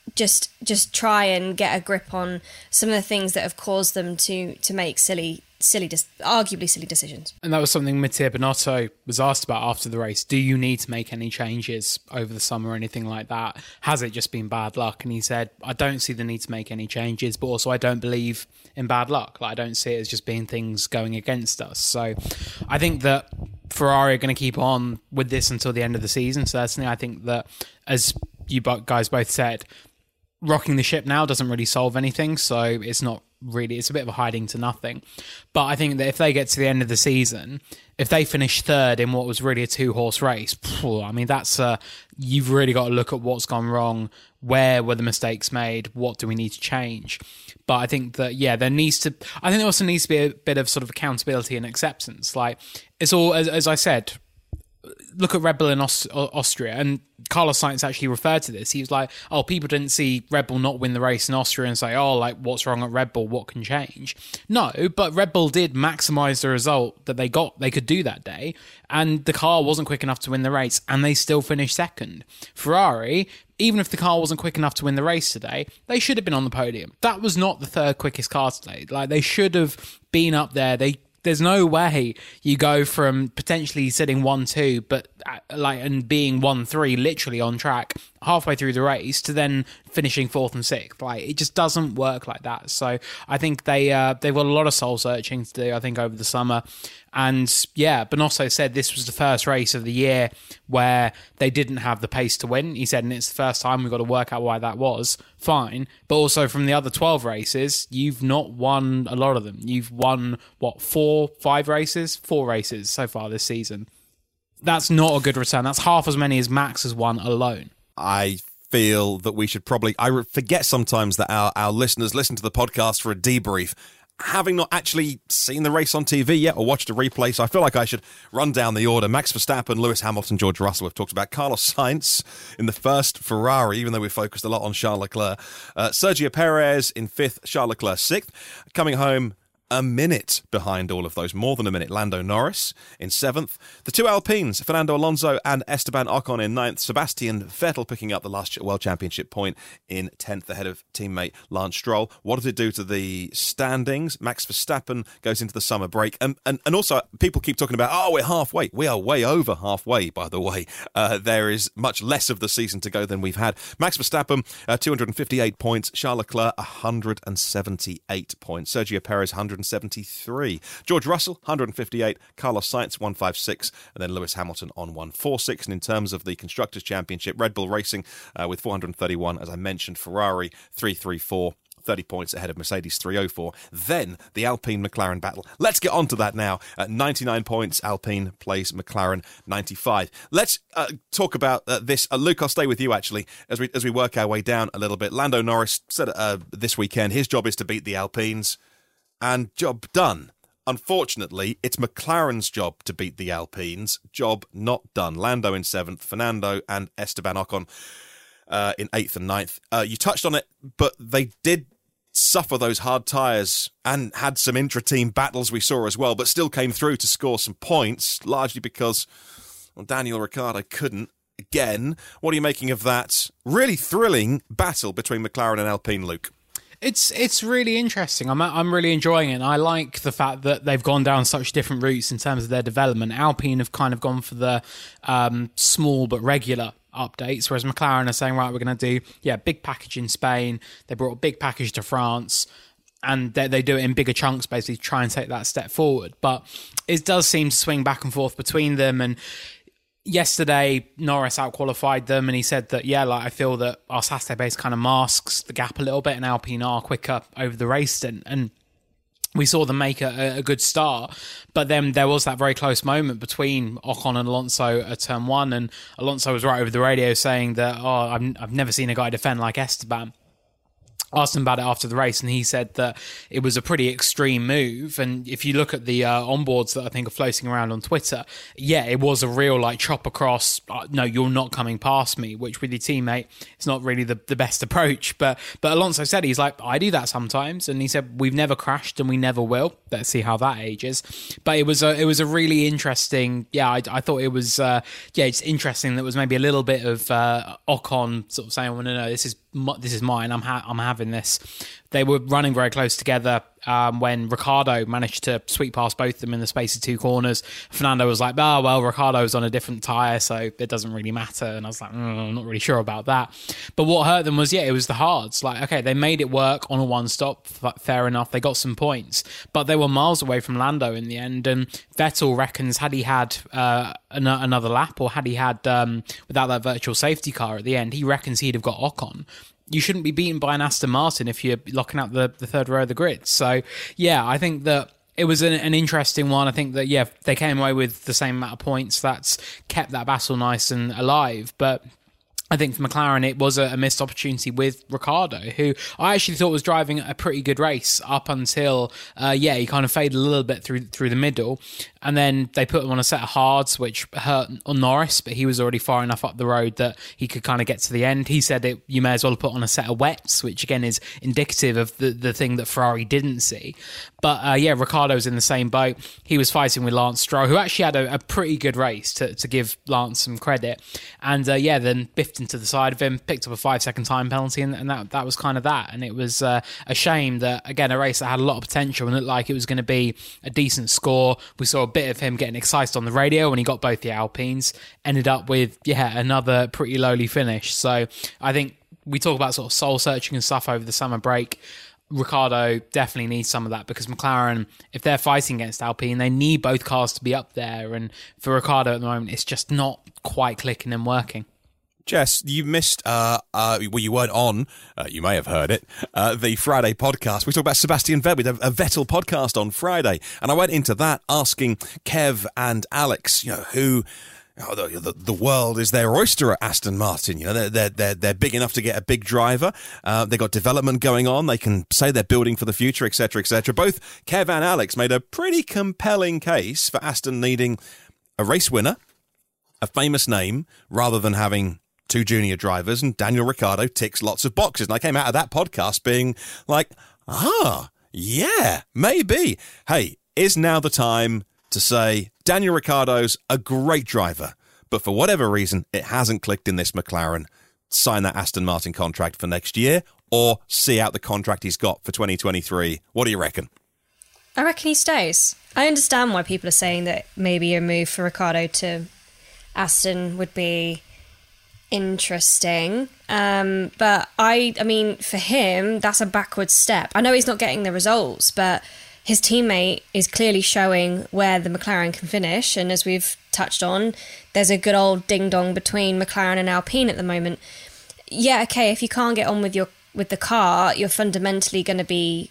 just just try and get a grip on some of the things that have caused them to to make silly silly arguably silly decisions. And that was something Mattia Binotto was asked about after the race. Do you need to make any changes over the summer or anything like that? Has it just been bad luck? And he said, I don't see the need to make any changes, but also I don't believe in bad luck. Like, I don't see it as just being things going against us. So I think that Ferrari are going to keep on with this until the end of the season. Certainly, I think that, as you guys both said, rocking the ship now doesn't really solve anything. So it's not really, it's a bit of a hiding to nothing. But I think that if they get to the end of the season, if they finish third in what was really a two-horse race, I mean, that's uh, you've really got to look at what's gone wrong, where were the mistakes made, what do we need to change. But I think that, yeah, there needs to, I think there also needs to be a bit of sort of accountability and acceptance. Like, it's all, as, as I said, look at Red Bull in Aust- Austria, and Carlos Sainz actually referred to this. He was like, oh, people didn't see Red Bull not win the race in Austria and say, oh, like, what's wrong at Red Bull? What can change? No, but Red Bull did maximise the result that they got, they could do that day, and the car wasn't quick enough to win the race, and they still finished second. Ferrari, even if the car wasn't quick enough to win the race today, they should have been on the podium. That was not the third quickest car today. Like, they should have been up there. They There's no way you go from potentially sitting one two, but uh, like and being one three, literally on track halfway through the race, to then finishing fourth and sixth. Like, it just doesn't work like that. So I think they uh, they've got a lot of soul searching to do, I think, over the summer. And yeah, Binotto said this was the first race of the year where they didn't have the pace to win. He said, and it's the first time, we've got to work out why that was. Fine. But also from the other twelve races, you've not won a lot of them. You've won, what, four, five races? Four races so far this season. That's not a good return. That's half as many as Max has won alone. I feel that we should probably, I forget sometimes that our, our listeners listen to the podcast for a debrief, having not actually seen the race on T V yet or watched a replay. So I feel like I should run down the order. Max Verstappen, Lewis Hamilton, George Russell. We've talked about Carlos Sainz in the first Ferrari, even though we focused a lot on Charles Leclerc. Uh, Sergio Perez in fifth, Charles Leclerc sixth. Coming home a minute behind all of those, more than a minute, Lando Norris in seventh. The two Alpines, Fernando Alonso and Esteban Ocon in ninth. Sebastian Vettel picking up the last World Championship point in tenth ahead of teammate Lance Stroll. What does it do to the standings? Max Verstappen goes into the summer break. And, and, and also, people keep talking about, oh, we're halfway. We are way over halfway, by the way. Uh, there is much less of the season to go than we've had. Max Verstappen, uh, two hundred fifty-eight points. Charles Leclerc, one hundred seventy-eight points. Sergio Perez, one hundred seventy-three. George Russell, one hundred fifty-eight. Carlos Sainz, one hundred fifty-six. And then Lewis Hamilton on one hundred forty-six. And in terms of the Constructors' Championship, Red Bull Racing uh, with four hundred thirty-one. As I mentioned, Ferrari, three thirty-four. thirty points ahead of Mercedes, three oh four. Then the Alpine-McLaren battle. Let's get on to that now. At ninety-nine points, Alpine plays McLaren ninety-five. Let's uh, talk about uh, this. Uh, Luke, I'll stay with you, actually, as we as we work our way down a little bit. Lando Norris said uh, this weekend his job is to beat the Alpines, and job done. Unfortunately, it's McLaren's job to beat the Alpines. Job not done. Lando in seventh, Fernando and Esteban Ocon Uh, in eighth and ninth. Uh, you touched on it, but they did suffer those hard tyres and had some intra-team battles we saw as well, but still came through to score some points, largely because well, Daniel Ricciardo couldn't. Again, what are you making of that really thrilling battle between McLaren and Alpine, Luke? It's it's really interesting. I'm I'm really enjoying it. And I like the fact that they've gone down such different routes in terms of their development. Alpine have kind of gone for the um, small but regular updates, whereas McLaren are saying, right, we're going to do yeah big package in Spain. They brought a big package to France, and they, they do it in bigger chunks, basically to try and take that step forward. But it does seem to swing back and forth between them. And yesterday, Norris outqualified them, and he said that, yeah, like I feel that our Saturday base kind of masks the gap a little bit, and Alpine are quicker over the race stint. And we saw them make a, a good start, but then there was that very close moment between Ocon and Alonso at turn one, and Alonso was right over the radio saying that, oh, I've, I've never seen a guy defend like Esteban. Asked him about it after the race, and he said that it was a pretty extreme move. And if you look at the uh, onboards that I think are floating around on Twitter, yeah, it was a real like chop across. Uh, no, you're not coming past me. Which with your teammate, it's not really the, the best approach. But but Alonso said he's like, I do that sometimes, and he said we've never crashed and we never will. Let's see how that ages. But it was a it was a really interesting. Yeah, I, I thought it was uh, yeah, it's interesting that it was maybe a little bit of uh, Ocon sort of saying, well, no, no, this is this is mine. I'm ha- I'm having this. They were running very close together um, when Ricciardo managed to sweep past both of them in the space of two corners. Fernando was like, oh, well, Ricciardo's on a different tyre, so it doesn't really matter. And I was like, mm, I'm not really sure about that. But what hurt them was, yeah, it was the hards. Like, okay, they made it work on a one-stop, fair enough. They got some points. But they were miles away from Lando in the end. And Vettel reckons had he had uh, an- another lap, or had he had, um, without that virtual safety car at the end, he reckons he'd have got Ocon. You shouldn't be beaten by an Aston Martin if you're locking out the, the third row of the grid. So, yeah, I think that it was an, an interesting one. I think that, yeah, they came away with the same amount of points. That's kept that battle nice and alive. But I think for McLaren, it was a, a missed opportunity with Ricciardo, who I actually thought was driving a pretty good race up until, uh, yeah, he kind of faded a little bit through through the middle. And then they put him on a set of hards, which hurt on Norris, but he was already far enough up the road that he could kind of get to the end. He said that you may as well put on a set of wets, which again is indicative of the, the thing that Ferrari didn't see. But uh, yeah, Ricciardo's in the same boat. He was fighting with Lance Stroll, who actually had a, a pretty good race, to, to give Lance some credit. And uh, yeah, then biffed into the side of him, picked up a five second time penalty, and, and that that was kind of that. And it was uh, a shame that, again, a race that had a lot of potential and looked like it was going to be a decent score. We saw a bit of him getting excited on the radio when he got both the Alpines, ended up with, yeah, another pretty lowly finish. So I think we talk about sort of soul searching and stuff over the summer break. Ricciardo definitely needs some of that, because McLaren, if they're fighting against Alpine, they need both cars to be up there. And for Ricciardo at the moment, it's just not quite clicking and working. Jess, you missed, uh, uh, well, you weren't on, uh, you may have heard it, uh, the Friday podcast. We talked about Sebastian Vettel. We did a Vettel podcast on Friday, and I went into that asking Kev and Alex, you know, who... Oh, the, the the world is their oyster at Aston Martin. You know, they're they're they're, they're big enough to get a big driver. Uh, they got development going on. They can say they're building for the future, et cetera, et cetera. Both Kev and Alex made a pretty compelling case for Aston needing a race winner, a famous name, rather than having two junior drivers. And Daniel Ricciardo ticks lots of boxes. And I came out of that podcast being like, ah, yeah, maybe. Hey, is now the time to say Daniel Ricciardo's a great driver, but for whatever reason, it hasn't clicked in this McLaren. Sign that Aston Martin contract for next year, or see out the contract he's got for twenty twenty-three. What do you reckon? I reckon he stays. I understand why people are saying that maybe a move for Ricciardo to Aston would be interesting. Um, but I, I mean, for him, that's a backwards step. I know he's not getting the results, but his teammate is clearly showing where the McLaren can finish. And as we've touched on, there's a good old ding-dong between McLaren and Alpine at the moment. Yeah, okay, if you can't get on with your with the car, you're fundamentally going to be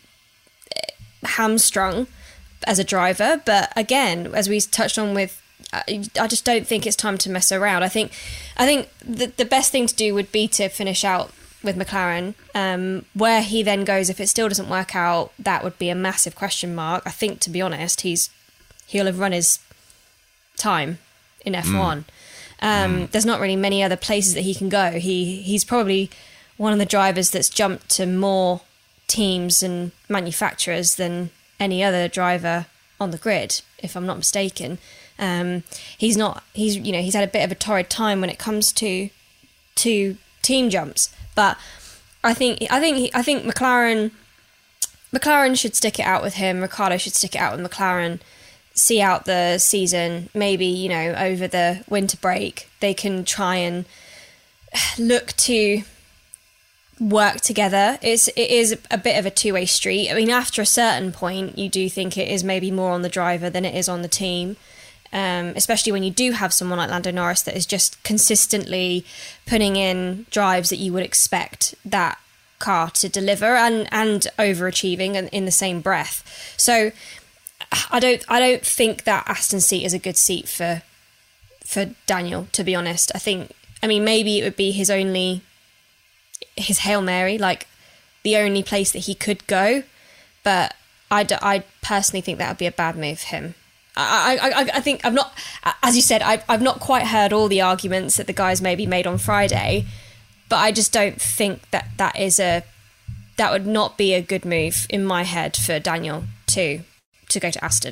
hamstrung as a driver. But again, as we touched on with, I just don't think it's time to mess around. I think I think the, the best thing to do would be to finish out with McLaren. Um, where he then goes, if it still doesn't work out, that would be a massive question mark. I think, to be honest, he's he'll have run his time in F one. Mm. Um, mm. There's not really many other places that he can go. He he's probably one of the drivers that's jumped to more teams and manufacturers than any other driver on the grid, if I'm not mistaken. Um, he's not. He's you know he's had a bit of a torrid time when it comes to to team jumps. But I think I think I think McLaren McLaren should stick it out with him. Ricciardo should stick it out with McLaren. See out the season. Maybe, you know, over the winter break, they can try and look to work together. It's it is a bit of a two-way street. I mean, after a certain point, you do think it is maybe more on the driver than it is on the team. Um, especially when you do have someone like Lando Norris that is just consistently putting in drives that you would expect that car to deliver and, and overachieving in, in the same breath. So I don't I don't think that Aston seat is a good seat for for Daniel, to be honest. I think I mean maybe it would be his only his Hail Mary, like the only place that he could go, but I, d- I personally think that would be a bad move for him. I, I, I think I've not, as you said, I've, I've not quite heard all the arguments that the guys maybe made on Friday, but I just don't think that that is a, that would not be a good move in my head for Daniel to, to go to Aston.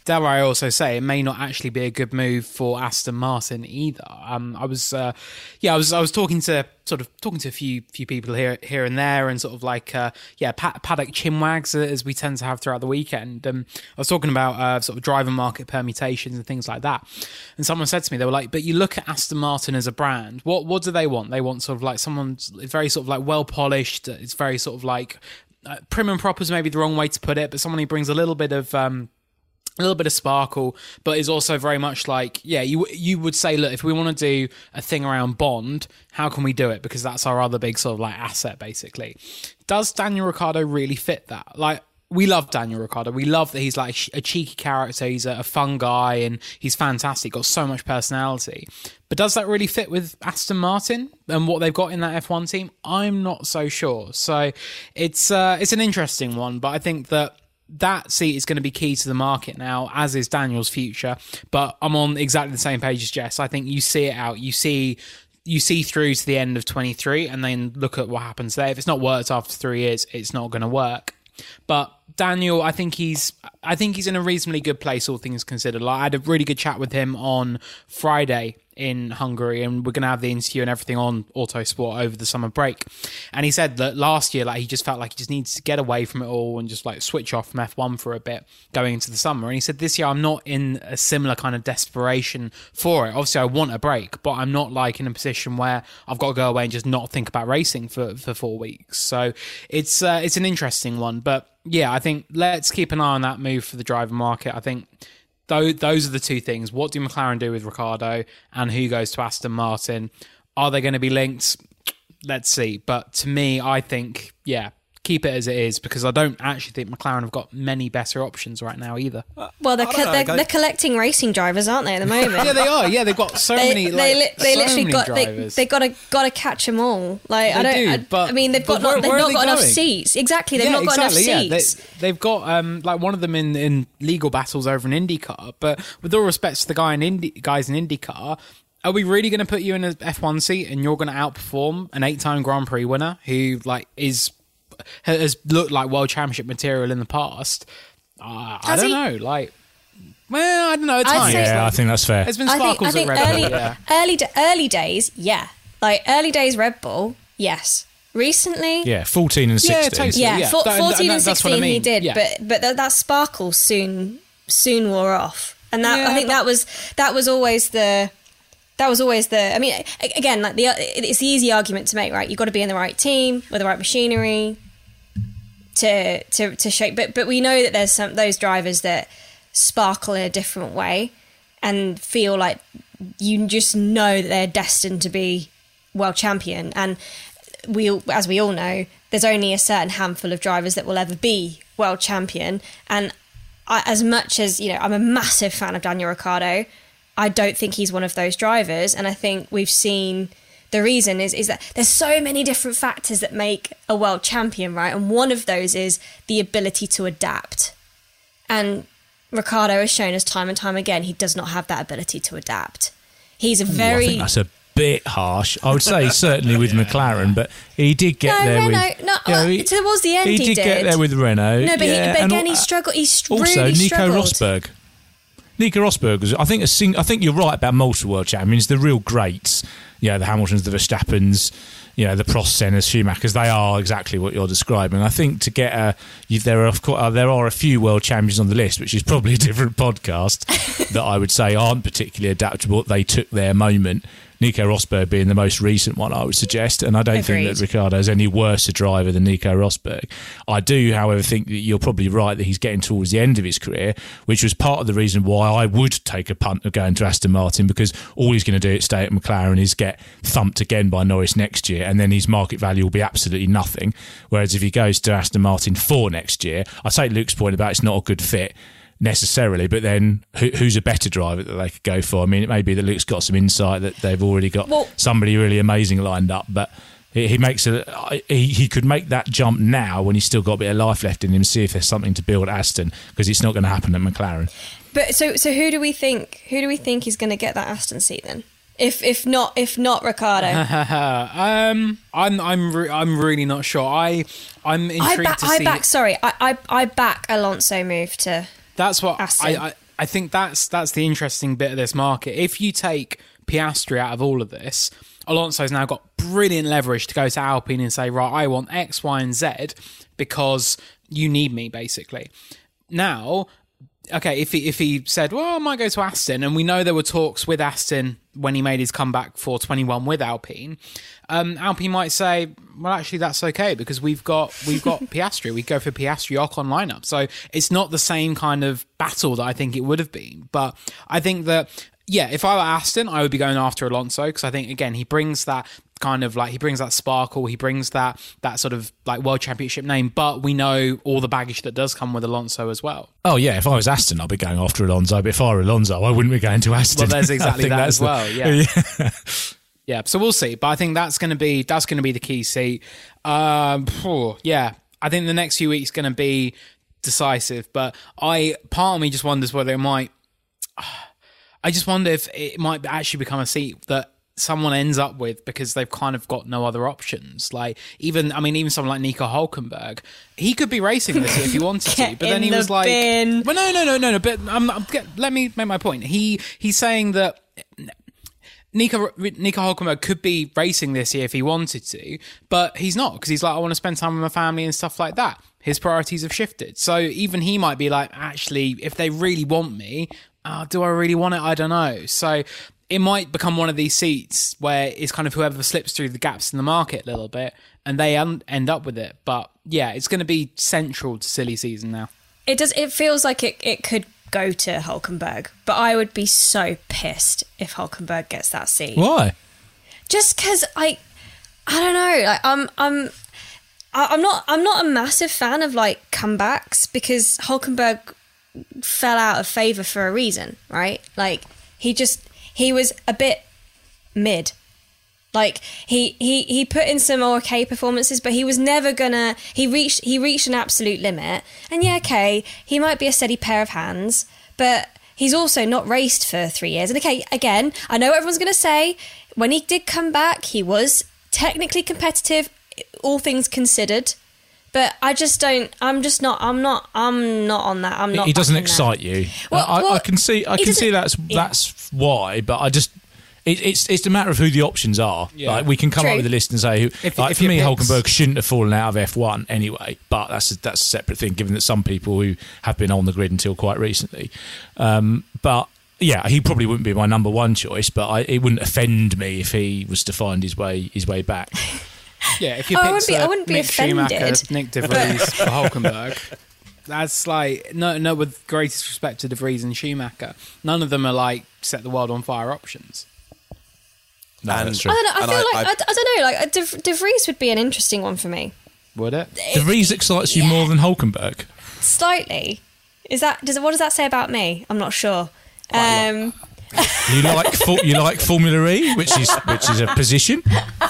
dare I also say, it may not actually be a good move for Aston Martin either. Um, I was, uh, yeah, I was, I was talking to sort of talking to a few few people here here and there, and sort of like, uh, yeah, pad- paddock chinwags as we tend to have throughout the weekend. Um, I was talking about uh, sort of driver market permutations and things like that, and someone said to me, they were like, "But you look at Aston Martin as a brand. What what do they want? They want sort of like someone very sort of like well polished. It's very sort of like uh, prim and proper is maybe the wrong way to put it, but someone who brings a little bit of um, a little bit of sparkle, but is also very much like, yeah, you you would say, look, if we want to do a thing around Bond, how can we do it? Because that's our other big sort of like asset, basically. Does Daniel Ricciardo really fit that? Like, we love Daniel Ricciardo. We love that he's like a cheeky character. He's a, a fun guy, and he's fantastic. Got so much personality. But does that really fit with Aston Martin and what they've got in that F one team? I'm not so sure. So it's uh, it's an interesting one, but I think that that seat is going to be key to the market now, as is Daniel's future. But I'm on exactly the same page as Jess. I think you see it out. You see you see through to the end of twenty-three, and then look at what happens there. If it's not worked after three years, it's not going to work. But Daniel, I think he's I think he's in a reasonably good place, all things considered. Like, I had a really good chat with him on Friday in Hungary, and we're going to have the interview and everything on Autosport over the summer break. And he said that last year, like, he just felt like he just needs to get away from it all and just like switch off from F one for a bit going into the summer. And he said, this year I'm not in a similar kind of desperation for it. Obviously I want a break, but I'm not like in a position where I've got to go away and just not think about racing for, for four weeks. So it's uh, it's an interesting one. But yeah, I think let's keep an eye on that move for the driver market. I think those are the two things. What do McLaren do with Ricciardo, and who goes to Aston Martin? Are they going to be linked? Let's see. But to me, I think, yeah, keep it as it is, because I don't actually think McLaren have got many better options right now either. Well, they're, co- know, they're, go- they're collecting racing drivers, aren't they, at the moment? Yeah, they are. Yeah, they've got so they, many. Like, they, li- they so literally many got drivers. they, they got to got to catch them all. Like They I don't. do, I, but- I mean, they've but got not, where- they've where are not they got enough going? seats. Exactly, they've yeah, not got exactly, enough yeah. seats. They, they've got um, like one of them in, in legal battles over in IndyCar. But with all respect to the guy in Indy, guys in IndyCar, are we really going to put you in an F one seat and you're going to outperform an eight-time Grand Prix winner who like is has looked like world championship material in the past? Uh, I Has don't he? know. Like, well, I don't know. At I'd times, say- Yeah, I like, think that's fair. there's been I think, sparkles I think at Red early, Bull. Yeah. early, da- early days, yeah, like early days Red Bull, yes. Recently, Yeah, fourteen and Yeah, sixteen. totally. yeah, Yeah, four- that- fourteen that- and that's what I sixteen he mean. did, Yeah. but but that, that sparkle soon soon wore off, and that Yeah, I think but- that was that was always the that was always the. I mean, a- again, like the it's the easy argument to make, right? You've got to be in the right team with the right machinery to to to shape, but but we know that there's some those drivers that sparkle in a different way and feel like you just know that they're destined to be world champion. And we, as we all know, there's only a certain handful of drivers that will ever be world champion. And I, as much as, you know, I'm a massive fan of Daniel Ricciardo, I don't think he's one of those drivers. And I think we've seen the reason is, is that there's so many different factors that make a world champion, right? And one of those is the ability to adapt. And Ricciardo has shown us time and time again he does not have that ability to adapt. He's a Ooh, I very... think that's a bit harsh. I would say certainly with McLaren, but he did get No, there Renault. with... No, you know, uh, he, towards the end he he did, get did. there with Renault. No, but, yeah, he, but and again, al- he struggled. He st- Also, really Nico struggled. Rosberg. Nico Rosberg was, I think, a sing, I think you're right about multiple world champions. The real greats, you know, the Hamiltons, the Verstappens, you know, the Prost, Sennas, Schumachers. They are exactly what you're describing. I think to get a, you, there are of course, uh, there are a few world champions on the list, which is probably a different podcast that I would say aren't particularly adaptable. They took their moment. Nico Rosberg being the most recent one, I would suggest, and I don't Agreed. think that Ricciardo is any worse a driver than Nico Rosberg. I do, however, think that you're probably right that he's getting towards the end of his career, which was part of the reason why I would take a punt of going to Aston Martin, because all he's going to do is stay at McLaren is get thumped again by Norris next year, and then his market value will be absolutely nothing. Whereas if he goes to Aston Martin for next year, I take Luke's point about it's not a good fit necessarily, but then who, who's a better driver that they could go for? I mean, it may be that Luke's got some insight that they've already got Well- somebody really amazing lined up, but he, he makes a he, he could make that jump now when he's still got a bit of life left in him, see if there's something to build at Aston, because it's not going to happen at McLaren. But so so who do we think who do we think is going to get that Aston seat then? If if not if not Ricciardo, um, I'm I'm re- I'm really not sure. I I'm I intrigued back to I see. back sorry I, I I back Alonso move to That's what Aston. I, I I think that's that's the interesting bit of this market. If you take Piastri out of all of this, Alonso's now got brilliant leverage to go to Alpine and say, right, I want X, Y, and Z because you need me, basically. Now, okay, if he if he said, well, I might go to Aston, and we know there were talks with Aston when he made his comeback for twenty-one with Alpine, um, Alpine might say, well, actually, that's okay because we've got we've got Piastri. We go for Piastri Ocon lineup. So it's not the same kind of battle that I think it would have been. But I think that, yeah, if I were Aston, I would be going after Alonso because I think, again, he brings that kind of like, he brings that sparkle, he brings that that sort of like world championship name, but we know all the baggage that does come with Alonso as well. Oh yeah, if I was Aston, I'd be going after Alonso, but if I were Alonso, I wouldn't be going to Aston. Well, there's exactly that as well, the, yeah. yeah. Yeah, so we'll see, but I think that's going to be that's going to be the key seat. Um, yeah, I think the next few weeks going to be decisive, but I part of me just wonders whether it might. I just wonder if it might actually become a seat that someone ends up with because they've kind of got no other options. Like even, I mean, even someone like Nico Hülkenberg, he could be racing this if he wanted to, but then he the was like, bin. "Well, no, no, no, no, no." But I'm, I'm, let me make my point. He he's saying that Nico Nico Hülkenberg could be racing this year if he wanted to, but he's not because he's like, I want to spend time with my family and stuff like that. His priorities have shifted, so even he might be like, actually, if they really want me, uh, do I really want it? I don't know. So it might become one of these seats where it's kind of whoever slips through the gaps in the market a little bit and they un- end up with it. But yeah, it's going to be central to silly season now. It does. It feels like it, it could go to Hülkenberg, but I would be so pissed if Hülkenberg gets that seat. Why? Just because I, I don't know. Like I'm, I'm, I'm not. I'm not a massive fan of like comebacks because Hülkenberg fell out of favour for a reason, right? Like he just. He was a bit mid. Like he, he, he put in some okay performances, but he was never gonna. He reached he reached an absolute limit. And yeah, okay, he might be a steady pair of hands, but he's also not raced for three years. And okay, again, I know what everyone's gonna say when he did come back, he was technically competitive, all things considered. But I just don't. I'm just not. I'm not. I'm not on that. I'm not. He doesn't excite you. Well, I, well, I can see. I can see that's yeah. that's why. But I just. It, it's it's a matter of who the options are. Yeah. Like we can come True. up with a list and say, who, if, like if for me, picks... Hülkenberg shouldn't have fallen out of F one anyway. But that's a, that's a separate thing, given that some people who have been on the grid until quite recently. Um, but yeah, he probably wouldn't be my number one choice. But I, it wouldn't offend me if he was to find his way his way back. Yeah, if you oh, pick I wouldn't be, uh, I wouldn't be Mick offended. Schumacher, Nick De Vries for Hülkenberg, that's like no, no. With greatest respect to De Vries and Schumacher, none of them are like set the world on fire options. No, and, that's true. I don't know. I And feel I- like I- I, I don't know. Like De, De Vries would be an interesting one for me. Would it? De Vries excites you yeah. more than Hülkenberg. Slightly. Is that does what does that say about me? I'm not sure. Um, You like fu- you like Formula E, which is which is a position.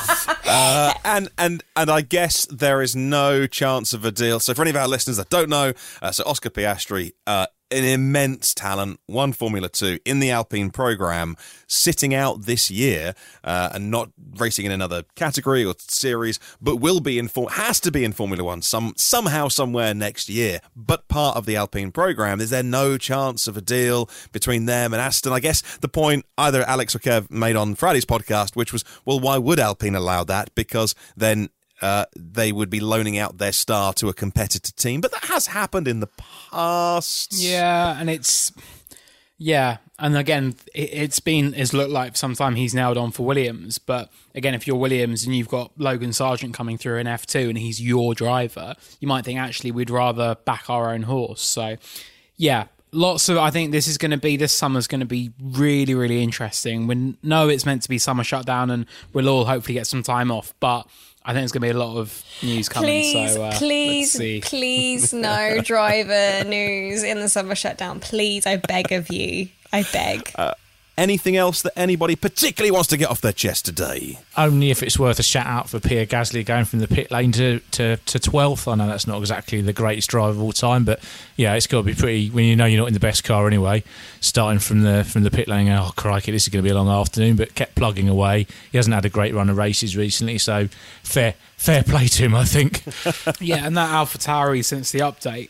Uh, and and and I guess there is no chance of a deal. So for any of our listeners that don't know, uh, so Oscar Piastri, uh, an immense talent, won Formula Two in the Alpine program, sitting out this year uh, and not racing in another category or series, but will be in for- has to be in Formula One some somehow somewhere next year. But part of the Alpine program, is there no chance of a deal between them and Aston? I guess the point either Alex or Kev made on Friday's podcast, which was, well, why would Alpine allow that? Because then Uh, they would be loaning out their star to a competitor team. But that has happened in the past. Yeah, and it's yeah, and again, it, it's been it's looked like sometime he's nailed on for Williams. But again, if you're Williams and you've got Logan Sargent coming through in F two and he's your driver, you might think actually we'd rather back our own horse. So yeah. Lots of, I think this is going to be, this summer's going to be really, really interesting. We know it's meant to be summer shutdown and we'll all hopefully get some time off, but I think there's going to be a lot of news coming. please, so, uh, please, let's see. please, no driver news in the summer shutdown. Please, I beg of you. I beg. Uh, anything else that anybody particularly wants to get off their chest today? Only if it's worth a shout out for Pierre Gasly going from the pit lane to, to, to twelfth. I know that's not exactly the greatest driver of all time, but yeah, it's got to be pretty, when you know you're not in the best car anyway, starting from the from the pit lane, oh crikey, this is going to be a long afternoon, but kept plugging away. He hasn't had a great run of races recently, so fair fair play to him, I think. Yeah, and that AlphaTauri since the update,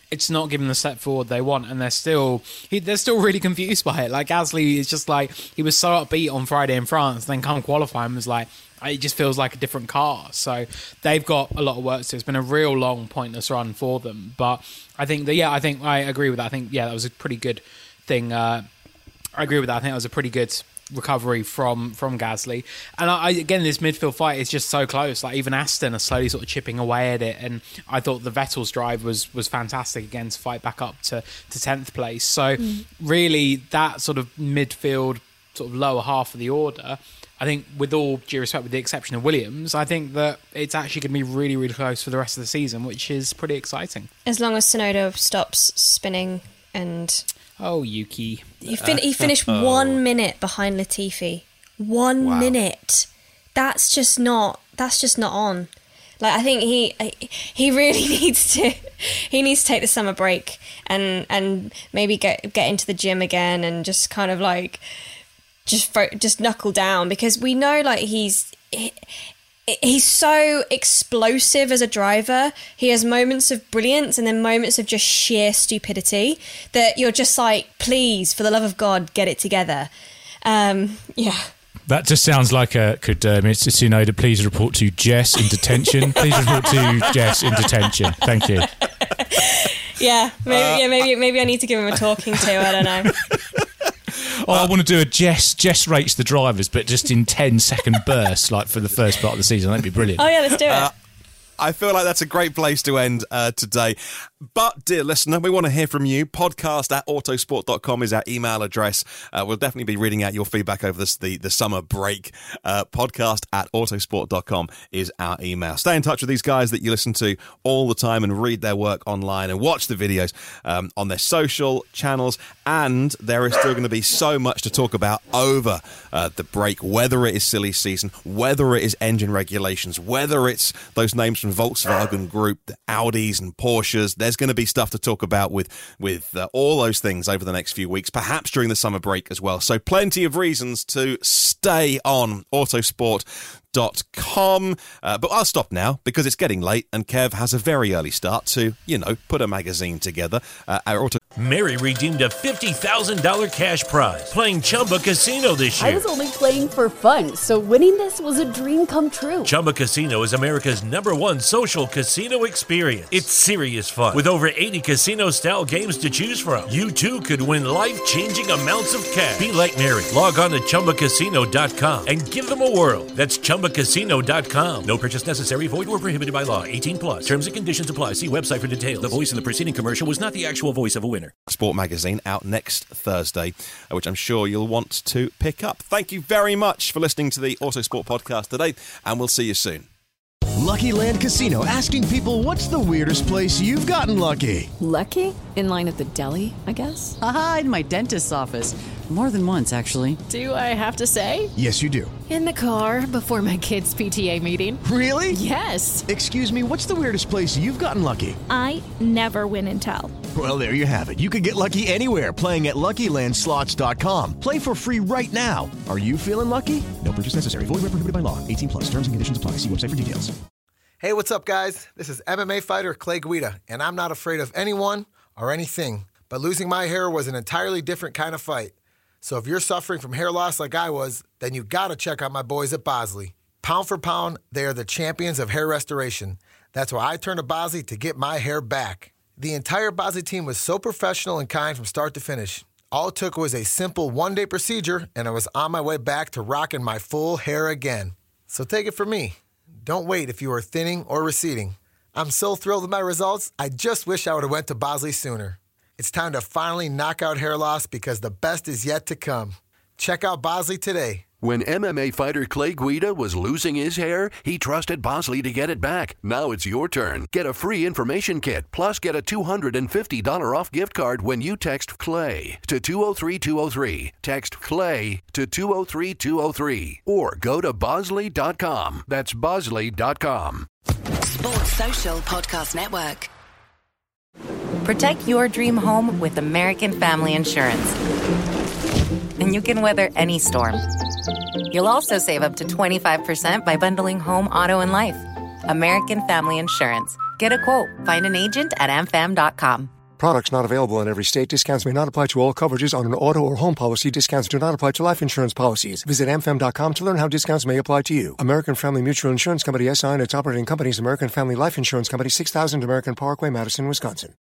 it's not giving the step forward they want, and they're still he, they're still really confused by it. Like Gasly is just like, he was so upbeat on Friday in France, then come qualifying was like, it just feels like a different car. So they've got a lot of work to do. It's been a real long, pointless run for them. But I think that, yeah, I think I agree with that. I think, yeah, that was a pretty good thing. Uh, I agree with that. I think that was a pretty good recovery from from Gasly. And I, again, this midfield fight is just so close. Like even Aston are slowly sort of chipping away at it. And I thought the Vettel's drive was was fantastic again to fight back up to to tenth place. So mm. really, that sort of midfield, sort of lower half of the order, I think, with all due respect, with the exception of Williams, I think that it's actually going to be really, really close for the rest of the season, which is pretty exciting. As long as Tsunoda stops spinning and... Oh, Yuki. He, fin- he finished oh. one minute behind Latifi. One wow. minute. That's just not. That's just not on. Like, I think he he really needs to. He needs to take the summer break and and maybe get get into the gym again and just kind of like just just knuckle down, because we know like he's. He, He's so explosive as a driver. He has moments of brilliance and then moments of just sheer stupidity that you're just like, please, for the love of God, get it together. Um, yeah. That just sounds like a, could uh, Mister Tsunoda please report to Jess in detention? Please report to Jess in detention. Thank you. Yeah, maybe, uh, yeah, maybe, maybe I need to give him a talking to. I don't know. Oh, I want to do a Jess Jess rates the drivers, but just in ten second bursts, like for the first part of the season. That'd be brilliant. Oh yeah, let's do it. Uh, I feel like that's a great place to end uh, today. But, dear listener, we want to hear from you. Podcast at autosport dot com is our email address. Uh, we'll definitely be reading out your feedback over this, the, the summer break. Uh, podcast at autosport dot com is our email. Stay in touch with these guys that you listen to all the time and read their work online and watch the videos um, on their social channels. And there is still going to be so much to talk about over uh, the break, whether it is silly season, whether it is engine regulations, whether it's those names from Volkswagen Group, the Audis and Porsches. There's going to be stuff to talk about with with uh, all those things over the next few weeks, perhaps during the summer break as well. So plenty of reasons to stay on autosport dot com. Uh, but I'll stop now because it's getting late and Kev has a very early start to, you know, put a magazine together. Uh, our auto- Mary redeemed a fifty thousand dollars cash prize playing Chumba Casino this year. I was only playing for fun, so winning this was a dream come true. Chumba Casino is America's number one social casino experience. It's serious fun. With over eighty casino-style games to choose from, you too could win life-changing amounts of cash. Be like Mary. Log on to chumba casino dot com and give them a whirl. That's chumba casino dot com. No purchase necessary. Void or prohibited by law. eighteen plus. Terms and conditions apply. See website for details. The voice in the preceding commercial was not the actual voice of a winner. Sport magazine out next Thursday, which I'm sure you'll want to pick up. Thank you very much for listening to the Autosport podcast today, and we'll see you soon. Lucky Land Casino, asking people, what's the weirdest place you've gotten lucky? Lucky? In line at the deli, I guess? Aha, in my dentist's office. More than once, actually. Do I have to say? Yes, you do. In the car before my kids' P T A meeting. Really? Yes. Excuse me, what's the weirdest place you've gotten lucky? I never win and tell. Well, there you have it. You can get lucky anywhere, playing at lucky land slots dot com. Play for free right now. Are you feeling lucky? No purchase necessary. Void where prohibited by law. eighteen plus. Terms and conditions apply. See website for details. Hey, what's up, guys? This is M M A fighter Clay Guida, and I'm not afraid of anyone or anything. But losing my hair was an entirely different kind of fight. So if you're suffering from hair loss like I was, then you gotta check out my boys at Bosley. Pound for pound, they are the champions of hair restoration. That's why I turned to Bosley to get my hair back. The entire Bosley team was so professional and kind from start to finish. All it took was a simple one-day procedure, and I was on my way back to rocking my full hair again. So take it from me. Don't wait if you are thinning or receding. I'm so thrilled with my results, I just wish I would have went to Bosley sooner. It's time to finally knock out hair loss because the best is yet to come. Check out Bosley today. When M M A fighter Clay Guida was losing his hair, he trusted Bosley to get it back. Now it's your turn. Get a free information kit, plus get a two hundred fifty dollars off gift card when you text CLAY to two oh three two oh three. Text CLAY to two oh three two oh three. Or go to bosley dot com. That's bosley dot com. Sports Social Podcast Network. Protect your dream home with American Family Insurance. And you can weather any storm. You'll also save up to twenty-five percent by bundling home, auto, and life. American Family Insurance. Get a quote. Find an agent at am fam dot com. Products not available in every state. Discounts may not apply to all coverages on an auto or home policy. Discounts do not apply to life insurance policies. Visit a m f m dot com to learn how discounts may apply to you. American Family Mutual Insurance Company S I and its operating companies, American Family Life Insurance Company, six thousand American Parkway, Madison, Wisconsin.